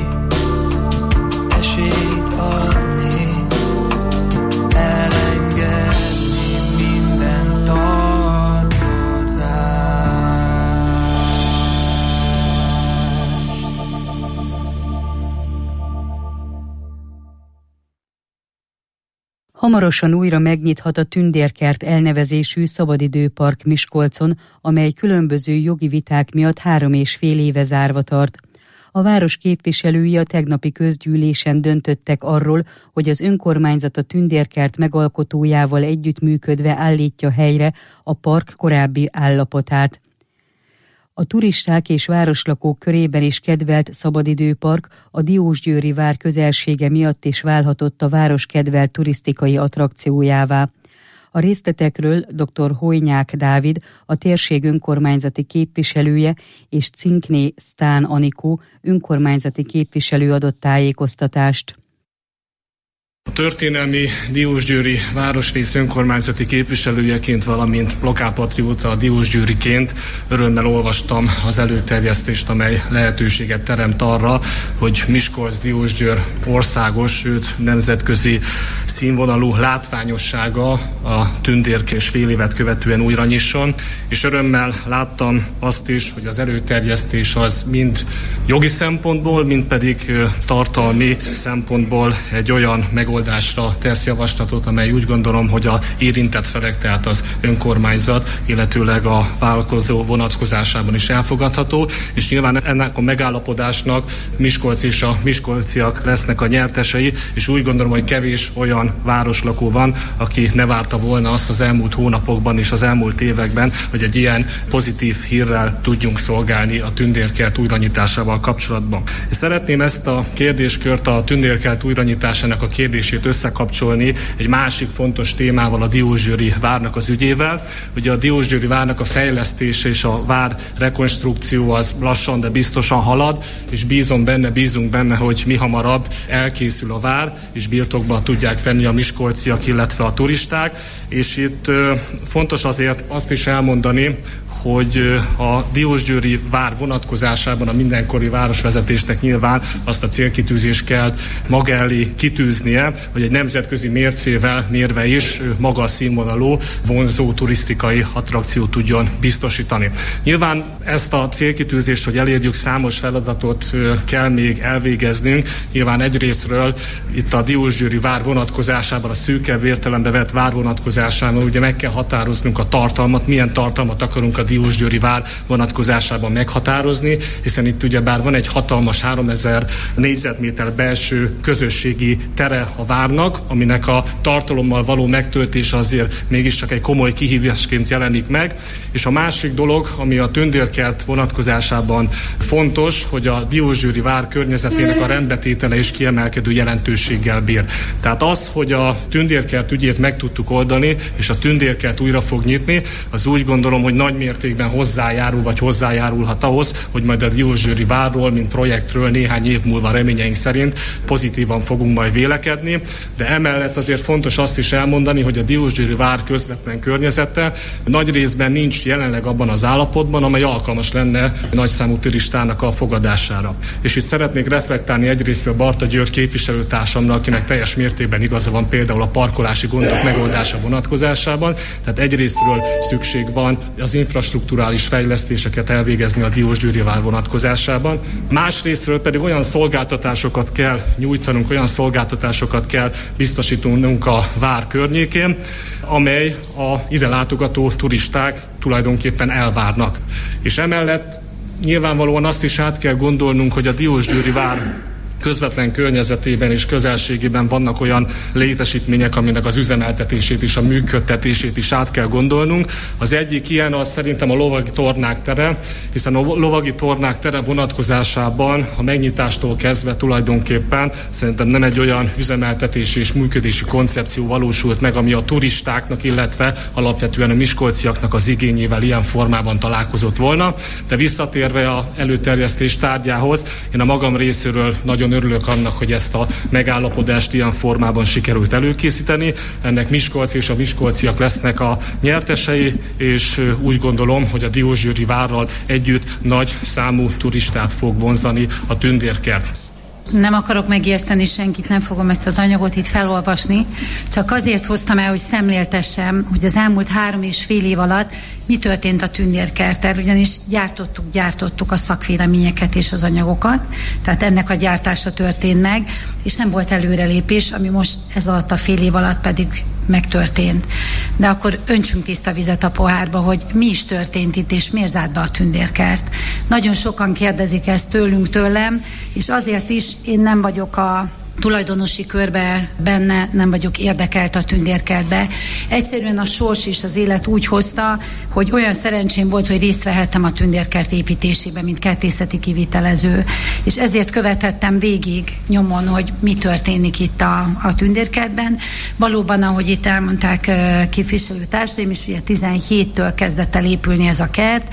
esélyt adni, elengedni minden tartozást.
Hamarosan újra megnyithat a Tündérkert elnevezésű szabadidőpark Miskolcon, amely különböző jogi viták miatt 3,5 éve zárva tart. A város képviselői a tegnapi közgyűlésen döntöttek arról, hogy az önkormányzat a Tündérkert megalkotójával együttműködve állítja helyre a park korábbi állapotát. A turisták és városlakók körében is kedvelt szabadidőpark a Diósgyőri vár közelsége miatt is válhatott a város kedvelt turisztikai attrakciójává. A részletekről dr. Hojnyák Dávid, a térség önkormányzati képviselője, és Cinkné Sztán Anikó önkormányzati képviselő adott tájékoztatást.
A történelmi diósgyőri városrész önkormányzati képviselőjeként, valamint lokálpatrióta a Diósgyőriként örömmel olvastam az előterjesztést, amely lehetőséget teremt arra, hogy Miskolc-Diósgyőr országos, sőt nemzetközi színvonalú látványossága a tündérkés fél évet követően újra nyisson, és örömmel láttam azt is, hogy az előterjesztés az mind jogi szempontból, mind pedig tartalmi szempontból egy olyan megoldásra tesz javaslatot, amely úgy gondolom, hogy a érintett felek, tehát az önkormányzat, illetőleg a vállalkozó vonatkozásában is elfogadható, és nyilván ennek a megállapodásnak Miskolc és a miskolciak lesznek a nyertesei, és úgy gondolom, hogy kevés olyan városlakó van, aki ne várta volna azt az elmúlt hónapokban és az elmúlt években, hogy egy ilyen pozitív hírrel tudjunk szolgálni a tündérkert újranyitásával kapcsolatban. És szeretném ezt a kérdéskört, a tündérkert újranyitásának a kérdését összekapcsolni egy másik fontos témával, a Diósgyőri várnak az ügyével. Ugye a Diósgyőri várnak a fejlesztése és a vár rekonstrukció az lassan, de biztosan halad, és bízunk benne, hogy mihamarabb elkészül a vár, és birtokba tudják venni a miskolciak, illetve a turisták. És itt fontos azért azt is elmondani, hogy a Diósgyőri vár vonatkozásában a mindenkori városvezetésnek nyilván azt a célkitűzést kell maga elé kitűznie, hogy egy nemzetközi mércével mérve is magas színvonalú, vonzó turisztikai attrakciót tudjon biztosítani. Nyilván ezt a célkitűzést, hogy elérjük, számos feladatot kell még elvégeznünk. Nyilván egyrészről itt a Diósgyőri vár vonatkozásában, a szűkebb értelembe vett vár vonatkozásában ugye meg kell határoznunk a tartalmat, milyen tartalmat akarunk a Diósgyőri vár vonatkozásában meghatározni, hiszen itt ugyebár van egy hatalmas 3000 négyzetméter belső közösségi tere a várnak, aminek a tartalommal való megtöltése azért mégiscsak egy komoly kihívásként jelenik meg. És a másik dolog, ami a tündérkert vonatkozásában fontos, hogy a Diósgyőri vár környezetének a rendbetétele is kiemelkedő jelentőséggel bír. Tehát az, hogy a tündérkert ügyét meg tudtuk oldani, és a tündérkert újra fog nyitni, az úgy gondolom, hogy nagy mértékben hozzájárul, vagy hozzájárulhat ahhoz, hogy majd a Diósgyőri várról, mint projektről néhány év múlva reményeink szerint pozitívan fogunk majd vélekedni, de emellett azért fontos azt is elmondani, hogy a Diósgyőri vár közvetlen környezete nagy részben nincs jelenleg abban az állapotban, amely alkalmas lenne nagyszámú turistának a fogadására. És itt szeretnék reflektálni egyrésztről Barta György képviselőtársamra, akinek teljes mértékben igaza van például a parkolási gondok megoldása vonatkozásában, tehát egyrésztről szükség van az infrastrukturális fejlesztéseket elvégezni a Diósgyőri vár vonatkozásában. Másrésztről pedig olyan szolgáltatásokat kell nyújtanunk, olyan szolgáltatásokat kell biztosítanunk a vár környékén, amely a ide látogató turisták tulajdonképpen elvárnak. És emellett nyilvánvalóan azt is át kell gondolnunk, hogy a Diósgyőri vár közvetlen környezetében és közelségében vannak olyan létesítmények, aminek az üzemeltetését és a működtetését is át kell gondolnunk. Az egyik ilyen az szerintem a lovagi tornák tere, hiszen a lovagi tornák tere vonatkozásában a megnyitástól kezdve tulajdonképpen szerintem nem egy olyan üzemeltetési és működési koncepció valósult meg, ami a turistáknak, illetve alapvetően a miskolciaknak az igényével ilyen formában találkozott volna. De visszatérve az előterjesztés tárgyához, én a magam részéről nagyon örülök annak, hogy ezt a megállapodást ilyen formában sikerült előkészíteni. Ennek Miskolc és a miskolciak lesznek a nyertesei, és úgy gondolom, hogy a Diósgyőri várral együtt nagy számú turistát fog vonzani a tündérkert.
Nem akarok megijeszteni senkit, nem fogom ezt az anyagot itt felolvasni, csak azért hoztam el, hogy szemléltessem, hogy az elmúlt 3,5 év alatt mi történt a tündérkerttel, ugyanis gyártottuk a szakvéleményeket és az anyagokat, tehát ennek a gyártása történt meg, és nem volt előrelépés, ami most ez alatt a fél év alatt pedig megtörtént. De akkor öntsünk tiszta vizet a pohárba, hogy mi is történt itt, és miért zárt be a tündérkert. Nagyon sokan kérdezik ezt tőlem, és azért is én nem vagyok a tulajdonosi körbe benne, nem vagyok érdekelt a tündérkertbe. Egyszerűen a sors és az élet úgy hozta, hogy olyan szerencsém volt, hogy részt vehettem a tündérkert építésében, mint kertészeti kivitelező. És ezért követhettem végig nyomon, hogy mi történik itt a tündérkertben. Valóban, ahogy itt elmondták képviselőtársaim is, ugye 17-től kezdett el épülni ez a kert,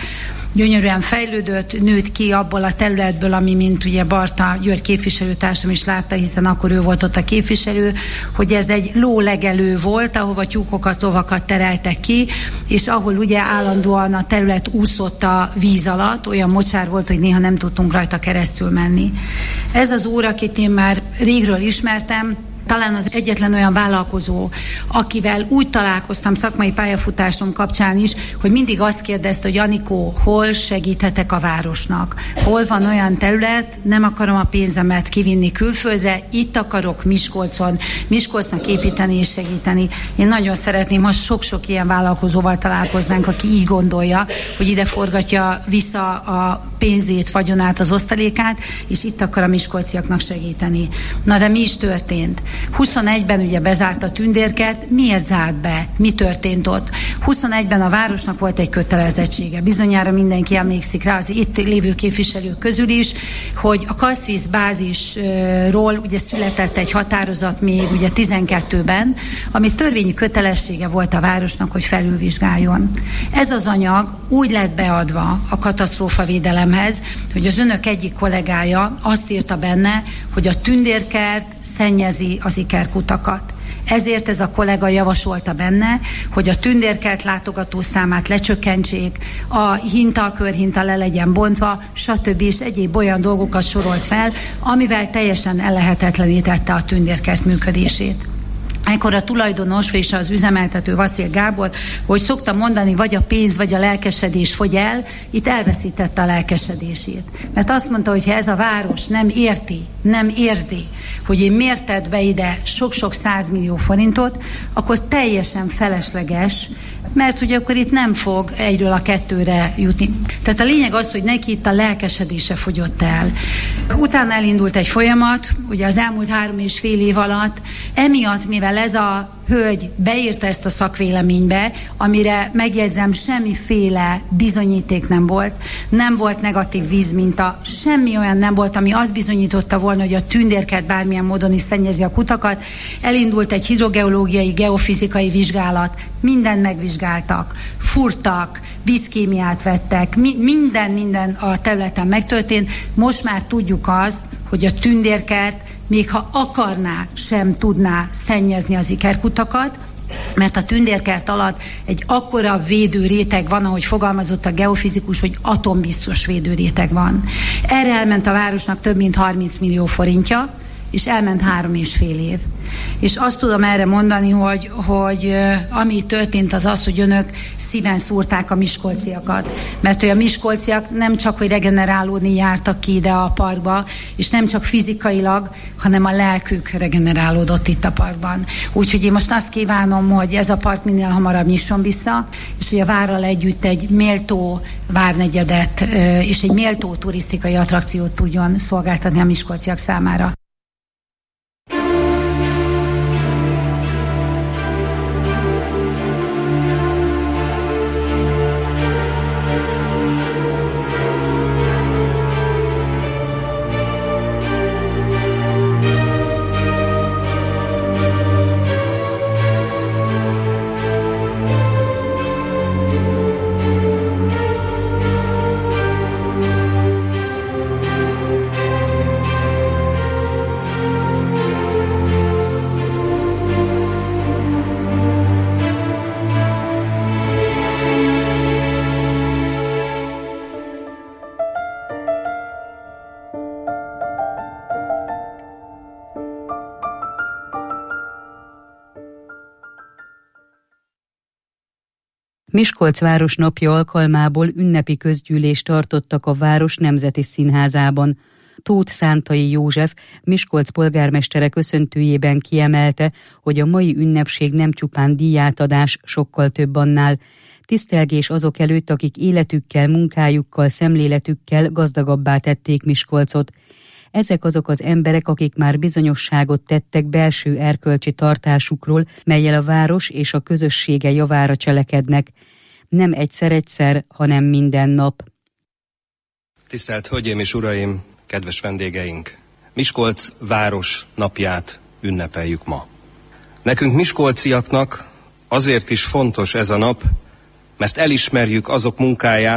gyönyörűen fejlődött, nőtt ki abból a területből, ami, mint ugye Barta György képviselőtársam is látta, hiszen akkor ő volt ott a képviselő, hogy ez egy lólegelő volt, ahova tyúkokat, lovakat tereltek ki, és ahol ugye állandóan a terület úszott a víz alatt, olyan mocsár volt, hogy néha nem tudtunk rajta keresztül menni. Ez az úr, akit én már régről ismertem, talán az egyetlen olyan vállalkozó, akivel úgy találkoztam szakmai pályafutásom kapcsán is, hogy mindig azt kérdezte, hogy Anikó, hol segíthetek a városnak? Hol van olyan terület, nem akarom a pénzemet kivinni külföldre, itt akarok Miskolcnak építeni és segíteni. Én nagyon szeretném, ha sok-sok ilyen vállalkozóval találkoznánk, aki így gondolja, hogy ide forgatja vissza a pénzét, vagyonát, az osztalékát, és itt akar a miskolciaknak segíteni. Na de mi is történt? 21-ben ugye bezárt a tündérkert, miért zárt be? Mi történt ott? 21-ben a városnak volt egy kötelezettsége. Bizonyára mindenki emlékszik rá, az itt lévő képviselők közül is, hogy a Kaszvíz bázisról ugye született egy határozat még ugye 12-ben, ami törvényi kötelessége volt a városnak, hogy felülvizsgáljon. Ez az anyag úgy lett beadva a katasztrófavédelemhez, hogy az önök egyik kollégája azt írta benne, hogy a tündérkert szennyezi az ikerkutakat. Ezért ez a kollega javasolta benne, hogy a tündérkert látogató számát lecsökkentsék, a körhinta le legyen bontva, stb. És egyéb olyan dolgokat sorolt fel, amivel teljesen ellehetetlenítette a tündérkert működését. Ekkor a tulajdonos és az üzemeltető Vasil Gábor, hogy szokta mondani, vagy a pénz, vagy a lelkesedés fogy el, itt elveszítette a lelkesedését. Mert azt mondta, hogy ha ez a város nem érti, nem érzi, hogy én miért tett be ide sok-sok 100 millió forintot, akkor teljesen felesleges, mert ugye akkor itt nem fog egyről a kettőre jutni. Tehát a lényeg az, hogy neki itt a lelkesedése fogyott el. Utána elindult egy folyamat, ugye az elmúlt 3,5 év alatt, emiatt, mivel ez a hölgy beírta ezt a szakvéleménybe, amire megjegyzem, semmiféle bizonyíték nem volt negatív vízminta, semmi olyan nem volt, ami azt bizonyította volna, hogy a tündérkert bármilyen módon is szennyezi a kutakat. Elindult egy hidrogeológiai, geofizikai vizsgálat, mindent megvizsgáltak, fúrtak, vízkémiát vettek, minden a területen megtörtént. Most már tudjuk azt, hogy a tündérkert még ha akarná, sem tudná szennyezni az ikerkutakat, mert a tündérkert alatt egy akkora védőréteg van, ahogy fogalmazott a geofizikus, hogy atombiztos védőréteg van. Erre elment a városnak több mint 30 millió forintja, és elment 3,5 év. És azt tudom erre mondani, hogy ami történt az az, hogy önök szíven szúrták a miskolciakat. Mert hogy a miskolciak nem csak, hogy regenerálódni jártak ki ide a parkba, és nem csak fizikailag, hanem a lelkük regenerálódott itt a parkban. Úgyhogy én most azt kívánom, hogy ez a park minél hamarabb nyisson vissza, és hogy a várral együtt egy méltó várnegyedet és egy méltó turisztikai attrakciót tudjon szolgáltatni a miskolciak számára.
Miskolc városnapja alkalmából ünnepi közgyűlést tartottak a város Nemzeti Színházában. Tóth Szántai József, Miskolc polgármestere köszöntőjében kiemelte, hogy a mai ünnepség nem csupán díjátadás, sokkal több annál. Tisztelgés azok előtt, akik életükkel, munkájukkal, szemléletükkel gazdagabbá tették Miskolcot. Ezek azok az emberek, akik már bizonyosságot tettek belső erkölcsi tartásukról, mellyel a város és a közössége javára cselekednek. Nem egyszer, hanem minden nap.
Tisztelt Hölgyeim és Uraim, kedves vendégeink! Miskolc város napját ünnepeljük ma. Nekünk miskolciaknak azért is fontos ez a nap, mert elismerjük azok munkáját,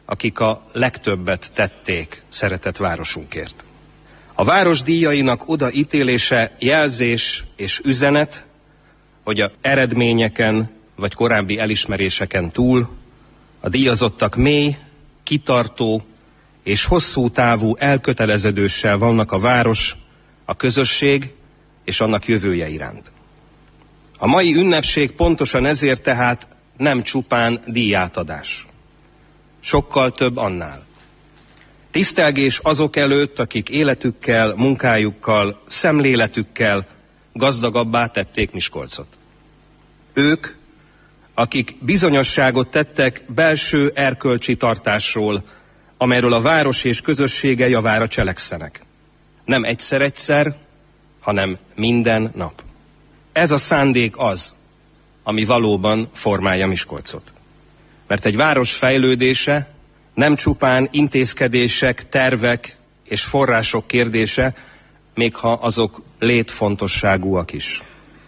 akik a legtöbbet tették szeretett városunkért. A város díjainak odaítélése jelzés és üzenet, hogy a eredményeken vagy korábbi elismeréseken túl a díjazottak mély, kitartó és hosszú távú elköteleződéssel vannak a város, a közösség és annak jövője iránt. A mai ünnepség pontosan ezért tehát nem csupán díjátadás. Sokkal több annál. Tisztelgés azok előtt, akik életükkel, munkájukkal, szemléletükkel gazdagabbá tették Miskolcot. Ők, akik bizonyosságot tettek belső erkölcsi tartásról, amelyről a város és közössége javára cselekszenek. Nem egyszer-egyszer, hanem minden nap. Ez a szándék az, ami valóban formálja Miskolcot. Mert egy város fejlődése nem csupán intézkedések, tervek és források kérdése, még ha azok létfontosságúak is.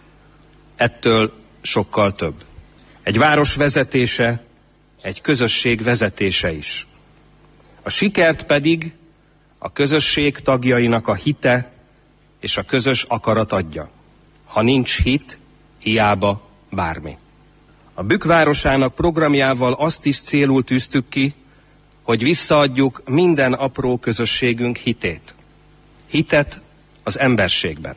Ettől sokkal több. Egy város vezetése, egy közösség vezetése is. A sikert pedig a közösség tagjainak a hite és a közös akarat adja. Ha nincs hit, hiába bármi. A Bükk városának programjával azt is célul tűztük ki, hogy visszaadjuk minden apró közösségünk hitét. Hitet az emberségben.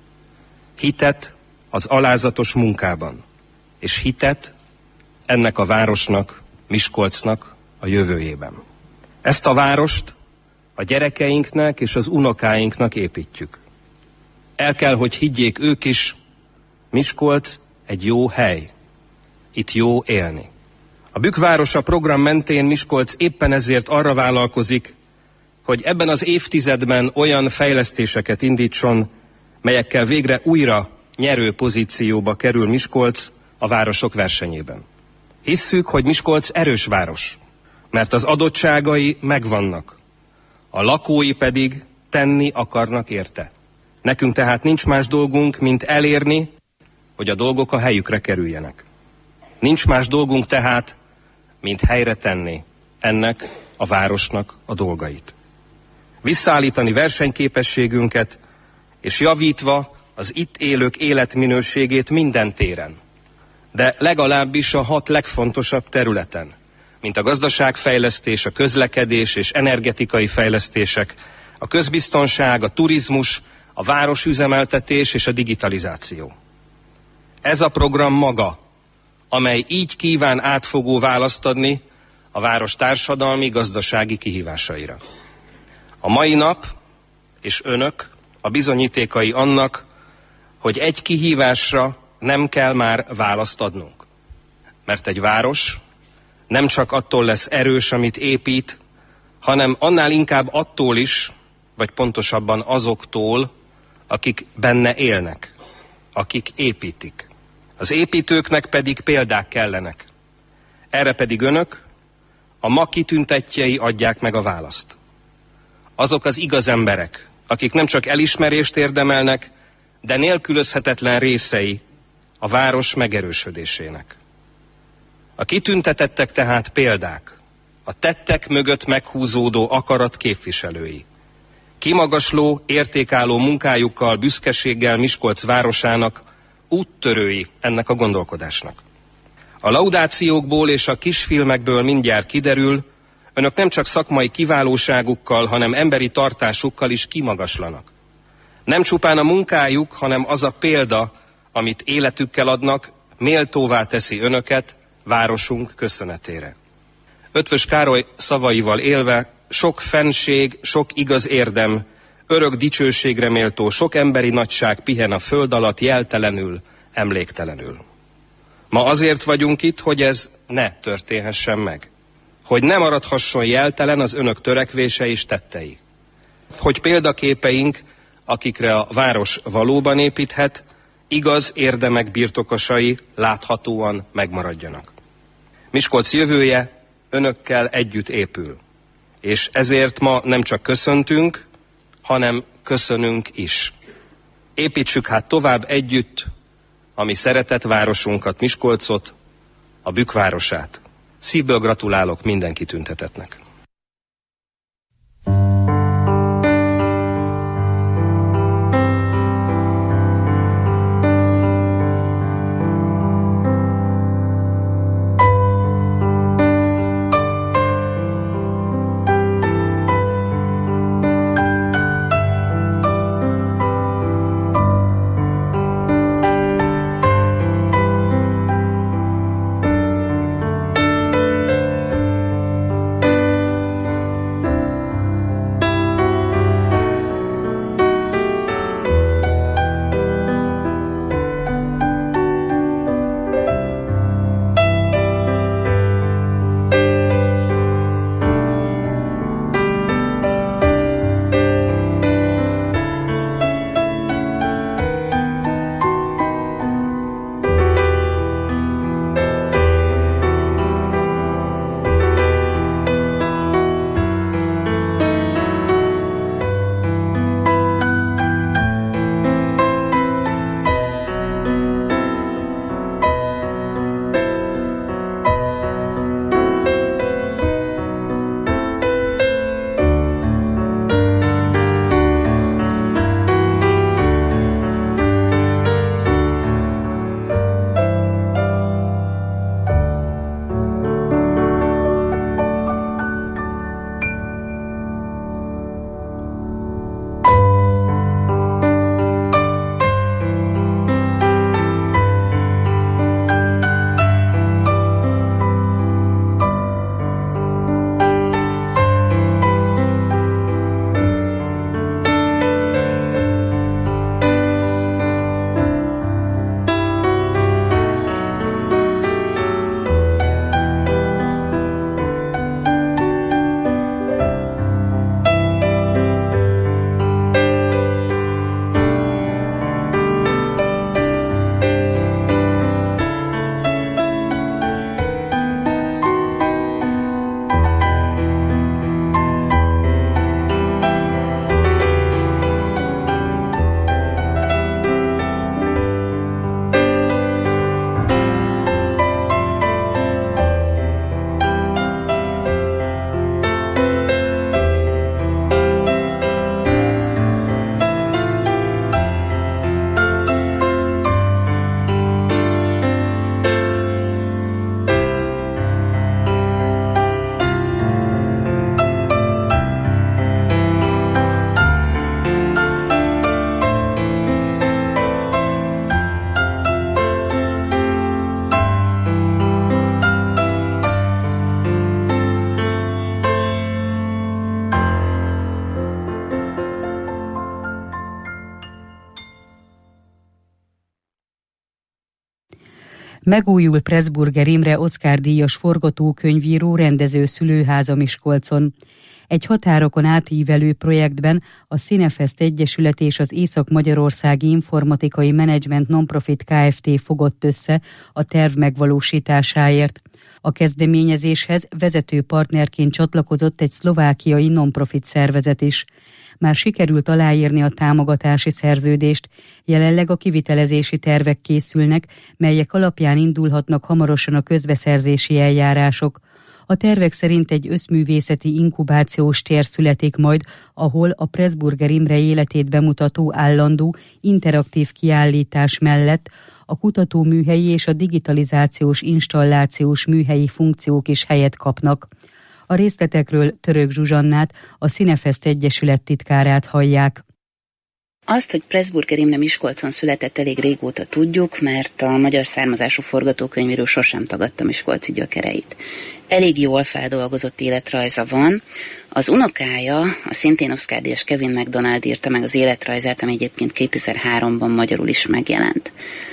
Hitet az alázatos munkában. És hitet ennek a városnak, Miskolcnak a jövőjében. Ezt a várost a gyerekeinknek és az unokáinknak építjük. El kell, hogy higgyék ők is, Miskolc egy jó hely. Itt jó élni. A Bükk városa program mentén Miskolc éppen ezért arra vállalkozik, hogy ebben az évtizedben olyan fejlesztéseket indítson, melyekkel végre újra nyerő pozícióba kerül Miskolc a városok versenyében. Hisszük, hogy Miskolc erős város, mert az adottságai megvannak, a lakói pedig tenni akarnak érte. Nekünk tehát nincs más dolgunk, mint elérni, hogy a dolgok a helyükre kerüljenek. Nincs más dolgunk tehát, mint helyre tenni ennek a városnak a dolgait. Visszaállítani versenyképességünket, és javítva az itt élők életminőségét minden téren, de legalábbis a 6 legfontosabb területen, mint a gazdaságfejlesztés, a közlekedés és energetikai fejlesztések, a közbiztonság, a turizmus, a városüzemeltetés és a digitalizáció. Ez a program maga, amely így kíván átfogó választ adni a város társadalmi, gazdasági kihívásaira. A mai nap és önök a bizonyítékai annak, hogy egy kihívásra nem kell már választ adnunk. Mert egy város nem csak attól lesz erős, amit épít, hanem annál inkább attól is, vagy pontosabban azoktól, akik benne élnek, akik építik. Az építőknek pedig példák kellenek. Erre pedig önök, a ma kitüntettjei adják meg a választ. Azok az igaz emberek, akik nem csak elismerést érdemelnek, de nélkülözhetetlen részei a város megerősödésének. A kitüntetettek tehát példák, a tettek mögött meghúzódó akarat képviselői. Kimagasló, értékálló munkájukkal, büszkeséggel Miskolc városának úttörői ennek a gondolkodásnak. A laudációkból és a kisfilmekből mindjárt kiderül, önök nem csak szakmai kiválóságukkal, hanem emberi tartásukkal is kimagaslanak. Nem csupán a munkájuk, hanem az a példa, amit életükkel adnak, méltóvá teszi önöket városunk köszönetére. Ötvös Károly szavaival élve, sok fennség, sok igaz érdem, örök dicsőségre méltó, sok emberi nagyság pihen a föld alatt jeltelenül, emléktelenül. Ma azért vagyunk itt, hogy ez ne történhessen meg. Hogy ne maradhasson jeltelen az önök törekvése és tettei. Hogy példaképeink, akikre a város valóban építhet, igaz érdemek birtokosai láthatóan megmaradjanak. Miskolc jövője önökkel együtt épül. És ezért ma nem csak köszöntünk, hanem köszönünk is. Építsük hát tovább együtt a mi szeretett városunkat, Miskolcot, a Bükk városát. Szívből gratulálok minden kitüntetettnek.
Megújul Pressburger Imre Oscar-díjas forgatókönyvíró rendező szülőháza Miskolcon. Egy határokon átívelő projektben a Cinefest Egyesület és az Észak-Magyarországi Informatikai Menedzsment Nonprofit Kft. Fogott össze a terv megvalósításáért. A kezdeményezéshez vezető partnerként csatlakozott egy szlovákiai nonprofit szervezet is. Már sikerült aláírni a támogatási szerződést, jelenleg a kivitelezési tervek készülnek, melyek alapján indulhatnak hamarosan a közbeszerzési eljárások. A tervek szerint egy összművészeti inkubációs tér születik majd, ahol a Pressburger Imre életét bemutató állandó, interaktív kiállítás mellett a kutatóműhelyi és a digitalizációs installációs műhelyi funkciók is helyet kapnak. A részletekről Török Zsuzsannát, a Cinefest Egyesület titkárát hallják.
Azt, hogy Pressburger Imre Miskolcon született, elég régóta tudjuk, mert a magyar származású forgatókönyvíró sosem tagadta miskolci gyökereit. Elég jól feldolgozott életrajza van. Az unokája, a szintén Oscar-díjas Kevin MacDonald írta meg az életrajzát, ami egyébként 2003-ban magyarul is megjelent.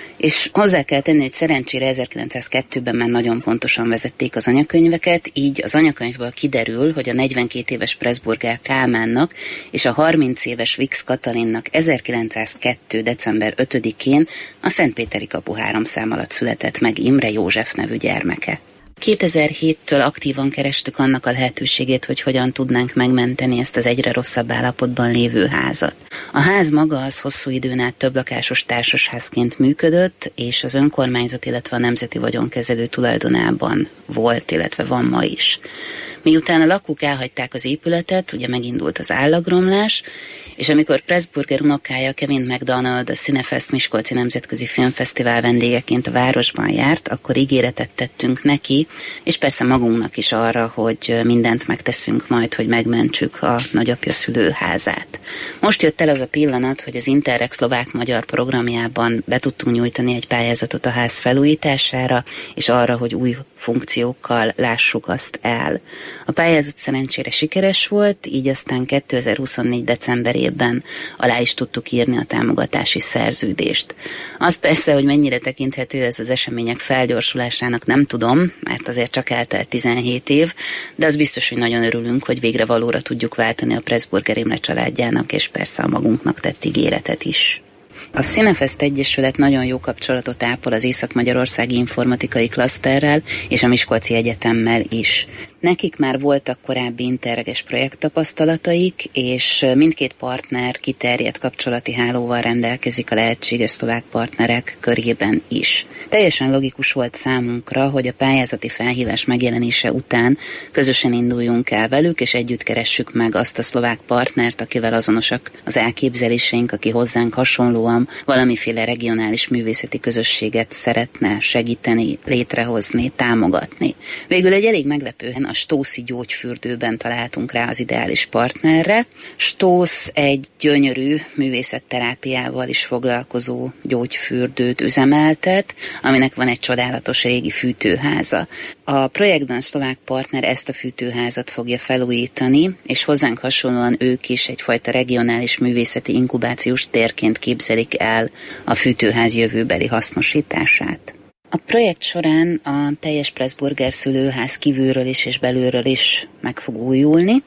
És hozzá kell tenni, hogy szerencsére 1902-ben már nagyon pontosan vezették az anyakönyveket, így az anyakönyvből kiderül, hogy a 42 éves Pressburger Kálmánnak és a 30 éves Vix Katalinnak 1902. december 5-én a Szentpéteri kapu 3 szám alatt született meg Imre József nevű gyermeke. 2007-től aktívan kerestük annak a lehetőségét, hogy hogyan tudnánk megmenteni ezt az egyre rosszabb állapotban lévő házat. A ház maga az hosszú időn át többlakásos társasházként működött, és az önkormányzat, illetve a Nemzeti Vagyonkezelő tulajdonában volt, illetve van ma is. Miután a lakók elhagyták az épületet, ugye megindult az állagromlás, és amikor Pressburger unokája Kevin McDonald a Cinefest Miskolci Nemzetközi Filmfesztivál vendégeként a városban járt, akkor ígéretet tettünk neki, és persze magunknak is arra, hogy mindent megteszünk majd, hogy megmentsük a nagyapja szülőházát. Most jött el az a pillanat, hogy az Interreg szlovák-magyar programjában be tudtunk nyújtani egy pályázatot a ház felújítására, és arra, hogy új funkciókkal lássuk azt el. A pályázat szerencsére sikeres volt, így aztán 2024. decemberében alá is tudtuk írni a támogatási szerződést. Az persze, hogy mennyire tekinthető ez az események felgyorsulásának, nem tudom, mert azért csak eltelt 17 év, de az biztos, hogy nagyon örülünk, hogy végre valóra tudjuk váltani a Pressburger Imre családjának, és persze a magunknak tett ígéretet is. A Cinefest Egyesület nagyon jó kapcsolatot ápol az Észak-Magyarországi Informatikai Klaszterrel és a Miskolci Egyetemmel is. Nekik már voltak korábbi interreges projekttapasztalataik, és mindkét partner kiterjedt kapcsolati hálóval rendelkezik a lehetséges szlovák partnerek körében is. Teljesen logikus volt számunkra, hogy a pályázati felhívás megjelenése után közösen induljunk el velük, és együtt keressük meg azt a szlovák partnert, akivel azonosak az elképzeléseink, aki hozzánk hasonlóan valamiféle regionális művészeti közösséget szeretne segíteni, létrehozni, támogatni. Végül egy elég meglepően a Stószi gyógyfürdőben találtunk rá az ideális partnerre. Stósz egy gyönyörű művészetterápiával is foglalkozó gyógyfürdőt üzemeltet, aminek van egy csodálatos régi fűtőháza. A projektben a szlovák partner ezt a fűtőházat fogja felújítani, és hozzánk hasonlóan ők is egyfajta regionális művészeti inkubációs térként képzelik el a fűtőház jövőbeli hasznosítását. A projekt során a teljes Pressburger szülőház kívülről is és belülről is meg fog újulni.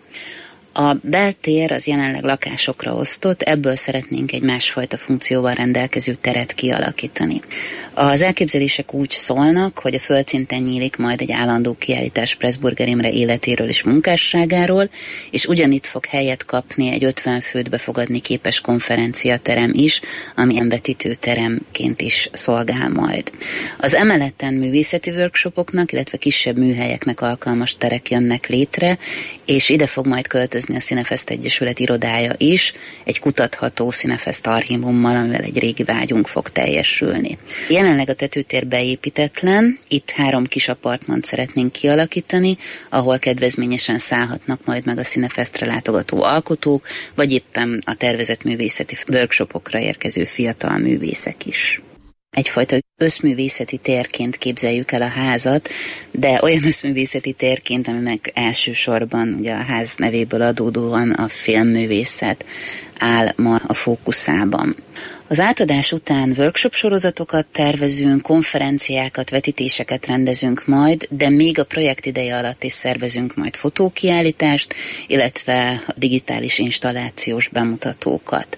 A beltér az jelenleg lakásokra osztott, ebből szeretnénk egy másfajta funkcióval rendelkező teret kialakítani. Az elképzelések úgy szólnak, hogy a földszinten nyílik majd egy állandó kiállítás Pressburger Imre életéről és munkásságáról, és ugyanitt fog helyet kapni egy 50 főt befogadni képes konferenciaterem is, ami embertítőteremként is szolgál majd. Az emeleten művészeti workshopoknak, illetve kisebb műhelyeknek alkalmas terek jönnek létre, és ide fog majd költözni a Cinefest Egyesület irodája is, egy kutatható Cinefest archívummal, amivel egy régi vágyunk fog teljesülni. Jelenleg a tetőtér beépítetlen, itt 3 kis apartmant szeretnénk kialakítani, ahol kedvezményesen szállhatnak majd meg a Cinefestre látogató alkotók, vagy éppen a tervezett művészeti workshopokra érkező fiatal művészek is. Egyfajta összművészeti térként képzeljük el a házat, de olyan összművészeti térként, ami meg elsősorban ugye a ház nevéből adódóan a filmművészet áll ma a fókuszában. Az átadás után workshop sorozatokat tervezünk, konferenciákat, vetítéseket rendezünk majd, de még a projekt ideje alatt is szervezünk majd fotókiállítást, illetve a digitális installációs bemutatókat.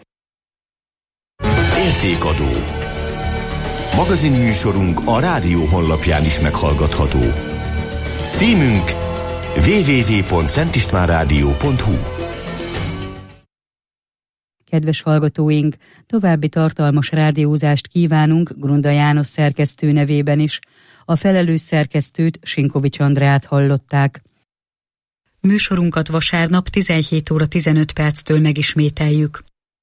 Értékadó. Magazinműsorunk a rádió honlapján is meghallgatható. Címünk www.szentistvánradio.hu.
Kedves hallgatóink, további tartalmas rádiózást kívánunk Grunda János szerkesztő nevében is. A felelős szerkesztőt, Sinkovics Andrát hallották. Műsorunkat vasárnap 17 óra 15 perctől megismételjük.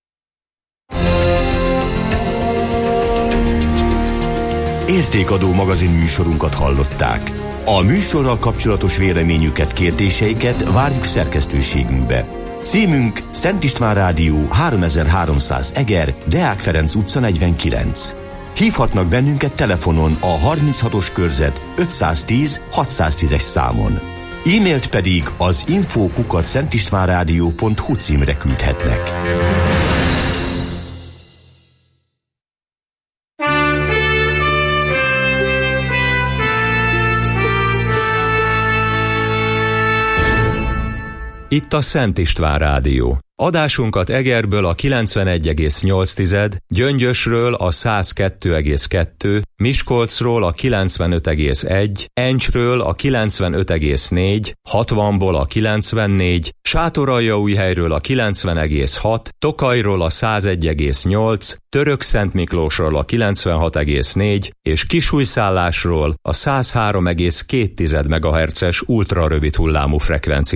Értékadó magazinműsorunkat hallották. A műsorral kapcsolatos véleményüket, kérdéseiket várjuk szerkesztőségünkbe. Címünk Szent István Rádió 3300 Eger, Deák Ferenc utca 49. Hívhatnak bennünket telefonon a 36-os körzet 510 610-es számon. E-mailt pedig az info@szentistvánradio.hu címre küldhetnek.
Itt a Szent István Rádió. Adásunkat Egerből a 91,8, Gyöngyösről a 102,2, Miskolcról a 95,1, Encsről a 95,4, 60-ból a 94, Sátoraljaújhelyről a 90,6, Tokajról a 101,8, Törökszentmiklósról a 96,4 és Kisújszállásról a 103,2 MHz-es ultrarövid hullámú frekvencián.